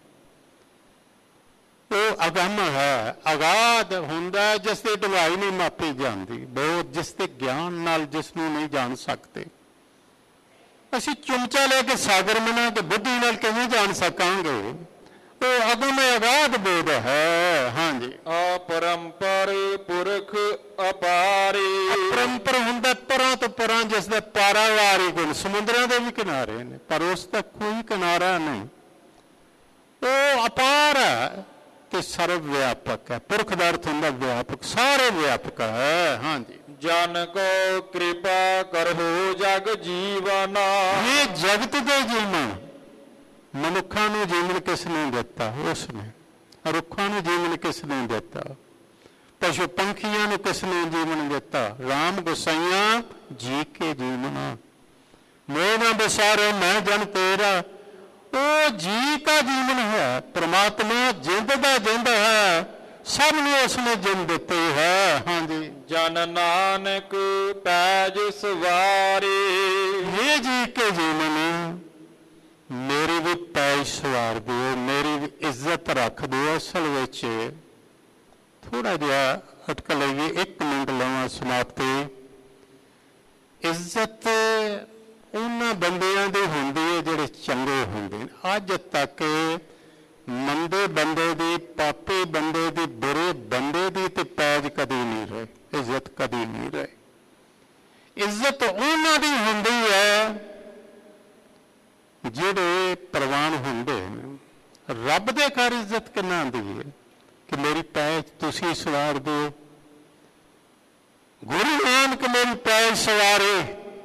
वो अगम है, अगाध हुंदा जिसकी ढवाई नहीं मापी जाती, बहुत जिसके ज्ञान नाल जिसनों नहीं जान सकते। असी चुमचा लेके सागर मना के बुद्धि नाल किवें जान सकांगे? वो अगम अगाध बोध है। हाँ जी। अपरंपर पुरख अपारी, अपरंपर हुंदा परां तो परां, जिसदे पारावारी गुण समुद्रां दे भी किनारे ने, पर उसदा कोई किनारा नहीं। वो अपार है ते सर्व व्यापक है। पुरख का अर्थ होंदा व्यापक, सारे व्यापक है। हाँ जी। जन को कृपा करहो जग जीवन, ये जगत के जीवन, मनुखा नूं जीवन किसने दिता? उसने। रुखा नूं जीवन किसने दिता? पशु पंखियां नूं किसने जीवन दिता? राम गोसाइया जी के जीवन। मोह ना बसारे मैं जन तेरा, वो जी का जीवन है। परमात्मा जिंद का जिंद है, सब ने उसने जिंद दी है। हाँ जी। जन नानक पैज सवारी, ये जी के जीवन मेरी भी पैज सवार दो, मेरी भी इज्जत रख दो। असल विच थोड़ा जिहा अटक लईए, एक मिनट लवां समाप्ति। इज्जत उन्हां बंदियां दी हुंदी है जिहड़े चंगे हुंदे ने। अज तक मंदे बंदे दी, पापी बंदे दी, बुरे बंदे दी ते पैज कदी नहीं रहे, इज्जत कदी नहीं रहे। इज्जत उन्हां दी हुंदी है जिहड़े प्रवान हुंदे ने। रब दे घर इज्जत किन्ना आंदी है कि मेरी पैज तुसीं सवार दो। गुरु नानक मेरी पैज सवारे।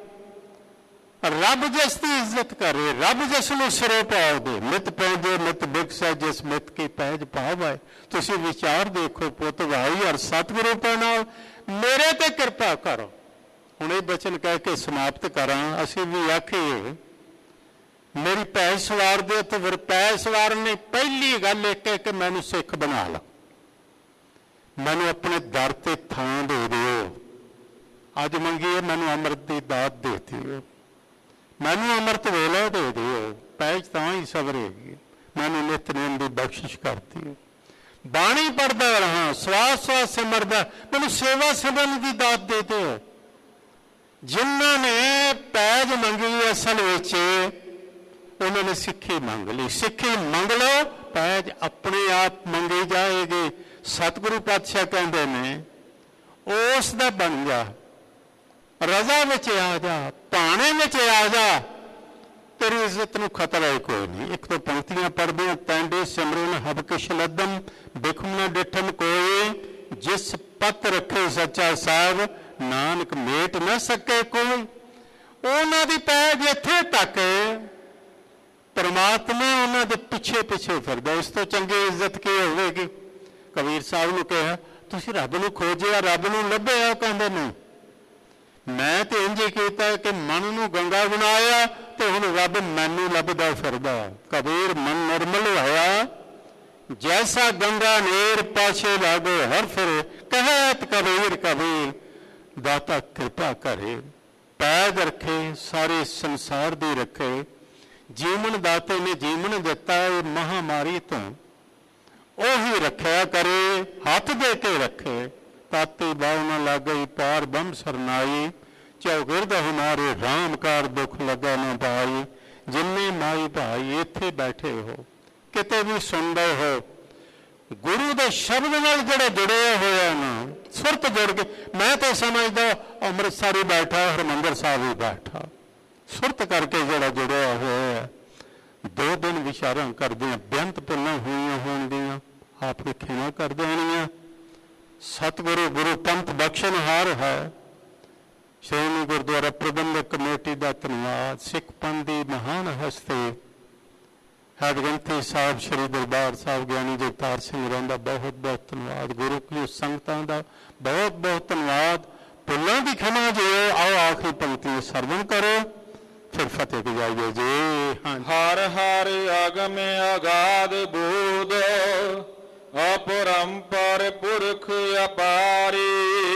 रब जिसकी इज्जत करे, रब जिसनों सिरों पाओ दे। मित पैजे मित बिकस है, जिस मित की पैज पाव है। तुसी विचार देखो पुत भाई और सतगुरु नाल मेरे ते कृपा करो। हुण ये बचन कह के समाप्त करा। असीं भी आखीए मेरी पैज सवार दे, तो फिर पैज सवारने पहली गल एक है कि मैनू सिख बना लो, मैनू अपने दर ते थां दे दिओ। अज मंगीए मैनू अमृत की दात दे दिओ, मैनू अमृत वेला दे दिओ। पैज तां ही सवरेगी। मैनू नितनेम की बख्शिश कर दिओ। बाणी पढ़दा रहा, स्वास स्वास सिमरदा, मैनू सेवा सिमरन की दात दे दिओ। ਜਿਨ੍ਹਾਂ ਨੇ ਪੈਜ ਮੰਗੀ ਅਸਲ ਵਿੱਚ ਉਹਨਾਂ ਨੇ ਸਿੱਖੀ ਮੰਗ ਲਈ। ਸਿੱਖੀ ਮੰਗ ਲਓ, ਪੈਜ ਆਪਣੇ ਆਪ ਮੰਗੀ ਜਾਏਗੀ। ਸਤਿਗੁਰੂ ਪਾਤਸ਼ਾਹ ਕਹਿੰਦੇ ਨੇ ਉਸ ਦਾ ਬਣ ਜਾ, ਰਜ਼ਾ ਵਿੱਚ ਆ ਜਾ, ਭਾਣੇ ਵਿੱਚ ਆ ਜਾ, ਤੇਰੀ ਇੱਜ਼ਤ ਨੂੰ ਖਤਰਾ ਹੀ ਕੋਈ ਨਹੀਂ। ਇੱਕ ਤੋਂ ਪੰਕਤੀਆਂ ਪੜ੍ਹਦੇ ਪੈਂਡੇ ਸਿਮਰਨ ਹਬ ਕਿਛ ਲੱਦਮ ਬਿਖਮ ਨਾ ਡਿਠਮ ਕੋਈ, ਜਿਸ ਪਤ ਰੱਖੇ ਸੱਚਾ ਸਾਹਿਬ ਨਾਨਕ ਮੇਟ ਨਾ ਸਕੇ ਕੋਈ। ਉਹਨਾਂ ਦੀ ਪੈਜ ਇੱਥੇ ਤੱਕ ਪਰਮਾਤਮਾ ਉਹਨਾਂ ਦੇ ਪਿੱਛੇ ਪਿੱਛੇ ਫਿਰਦਾ। ਇਸ ਤੋਂ ਚੰਗੀ ਇੱਜ਼ਤ ਕੀ ਹੋਵੇਗੀ। ਕਬੀਰ ਸਾਹਿਬ ਨੂੰ ਕਿਹਾ ਤੁਸੀਂ ਰੱਬ ਨੂੰ ਖੋਜਿਆ, ਰੱਬ ਨੂੰ ਲੱਭਿਆ? ਕਹਿੰਦੇ ਨਹੀਂ, ਮੈਂ ਤੇ ਇੰਝ ਹੀ ਕੀਤਾ ਕਿ ਮਨ ਨੂੰ ਗੰਗਾ ਬਣਾਇਆ ਤੇ ਹੁਣ ਰੱਬ ਮੈਨੂੰ ਲੱਭਦਾ ਫਿਰਦਾ। ਕਬੀਰ ਮਨ ਨਿਰਮਲ ਹੋਇਆ ਜੈਸਾ ਗੰਗਾ ਨੀਰ ਪਾਛੇ ਲਾਗੋ ਹਰ ਫਿਰੇ, ਕਹਿਤ ਕਬੀਰ ਕਬੀਰ ਦਾਤਾ ਕਿਰਪਾ ਕਰੇ। ਪੈਦ ਰੱਖੇ ਸਾਰੇ ਸੰਸਾਰ ਦੀ ਰੱਖੇ, ਜੀਵਨ ਦਾਤੇ ਨੇ ਜੀਵਨ ਦਿੱਤਾ ਇਹ ਮਹਾਮਾਰੀ ਤੋਂ, ਉਹੀ ਰੱਖਿਆ ਕਰੇ, ਹੱਥ ਦੇ ਕੇ ਰੱਖੇ। ਤਾਤੀ ਬਾਉ ਨਾ ਲਾਗਈ ਪਾਰ ਬੰਮ ਸਰਨਾਈ, ਚੌਗਿਰਦ ਹਮਾਰੇ ਰਾਮਕਾਰ ਦੁੱਖ ਲੱਗਾ ਨਾ ਪਾਈ। ਜਿੰਨੇ ਮਾਈ ਭਾਈ ਇੱਥੇ ਬੈਠੇ ਹੋ, ਕਿਤੇ ਵੀ ਸੁਣਦੇ ਹੋ, ਗੁਰੂ ਦੇ ਸ਼ਬਦ ਨਾਲ ਜਿਹੜੇ ਜੁੜੇ ਹੋਏ ਨਾ, ਸੁਰਤ ਜੁੜ ਕੇ, ਮੈਂ ਤਾਂ ਸਮਝਦਾ ਅੰਮ੍ਰਿਤਸਰ ਹੀ ਬੈਠਾ, ਹਰਿਮੰਦਰ ਸਾਹਿਬ ਹੀ ਬੈਠਾ, ਸੁਰਤ ਕਰਕੇ ਜਿਹੜਾ ਜੁੜਿਆ ਹੋਇਆ। ਦੋ ਦਿਨ ਵਿਚਾਰਾਂ ਕਰਦਿਆਂ ਬੇਅੰਤ ਭੁੱਲਾਂ ਹੋਈਆਂ ਹੋਣਗੀਆਂ, ਆਪ ਰੱਖੇ ਨਾ ਕਰ ਦੇਣੀਆਂ। ਸਤਿਗੁਰੂ ਗੁਰੂ ਪੰਥ ਬਖਸ਼ਣਹਾਰ ਹੈ। ਸ਼੍ਰੋਮਣੀ ਗੁਰਦੁਆਰਾ ਪ੍ਰਬੰਧਕ ਕਮੇਟੀ ਦਾ ਧੰਨਵਾਦ। ਸਿੱਖ ਪੰਥ ਦੀ ਮਹਾਨ ਹਸਤੀ ਹਰਗੰਥੀ ਸਾਹਿਬ ਸ੍ਰੀ ਦਰਬਾਰ ਸਾਹਿਬ ਗਿਆਨੀ ਜਗਤਾਰ ਸਿੰਘ ਰਹਿੰਦਾ, ਬਹੁਤ ਬਹੁਤ ਧੰਨਵਾਦ। ਗੁਰੂ ਕੀ ਸੰਗਤਾਂ ਦਾ ਬਹੁਤ ਬਹੁਤ ਧੰਨਵਾਦ। ਭੁੱਲਾਂ ਦੀ ਖਿਮਾ ਜਿਓ। ਆਓ ਆਖਰੀ ਪੰਕਤੀ ਸਰਵਣ ਕਰੋ, ਫਿਰ ਫਤਿਹ ਗਜਾਈਏ ਜੀ। ਹਰ ਹਰ ਆਗਮ ਅਗਾਧ ਬੋਧ, अपरंपर पुरख अपारी।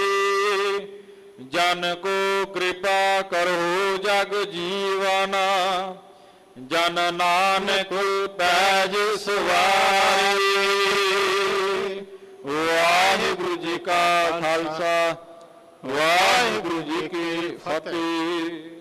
जन को कृपा करो जग जीवना, जन नानक पैज सवारी। वाहिगुरु जी का खालसा, वाहिगुरु जी की फतेह।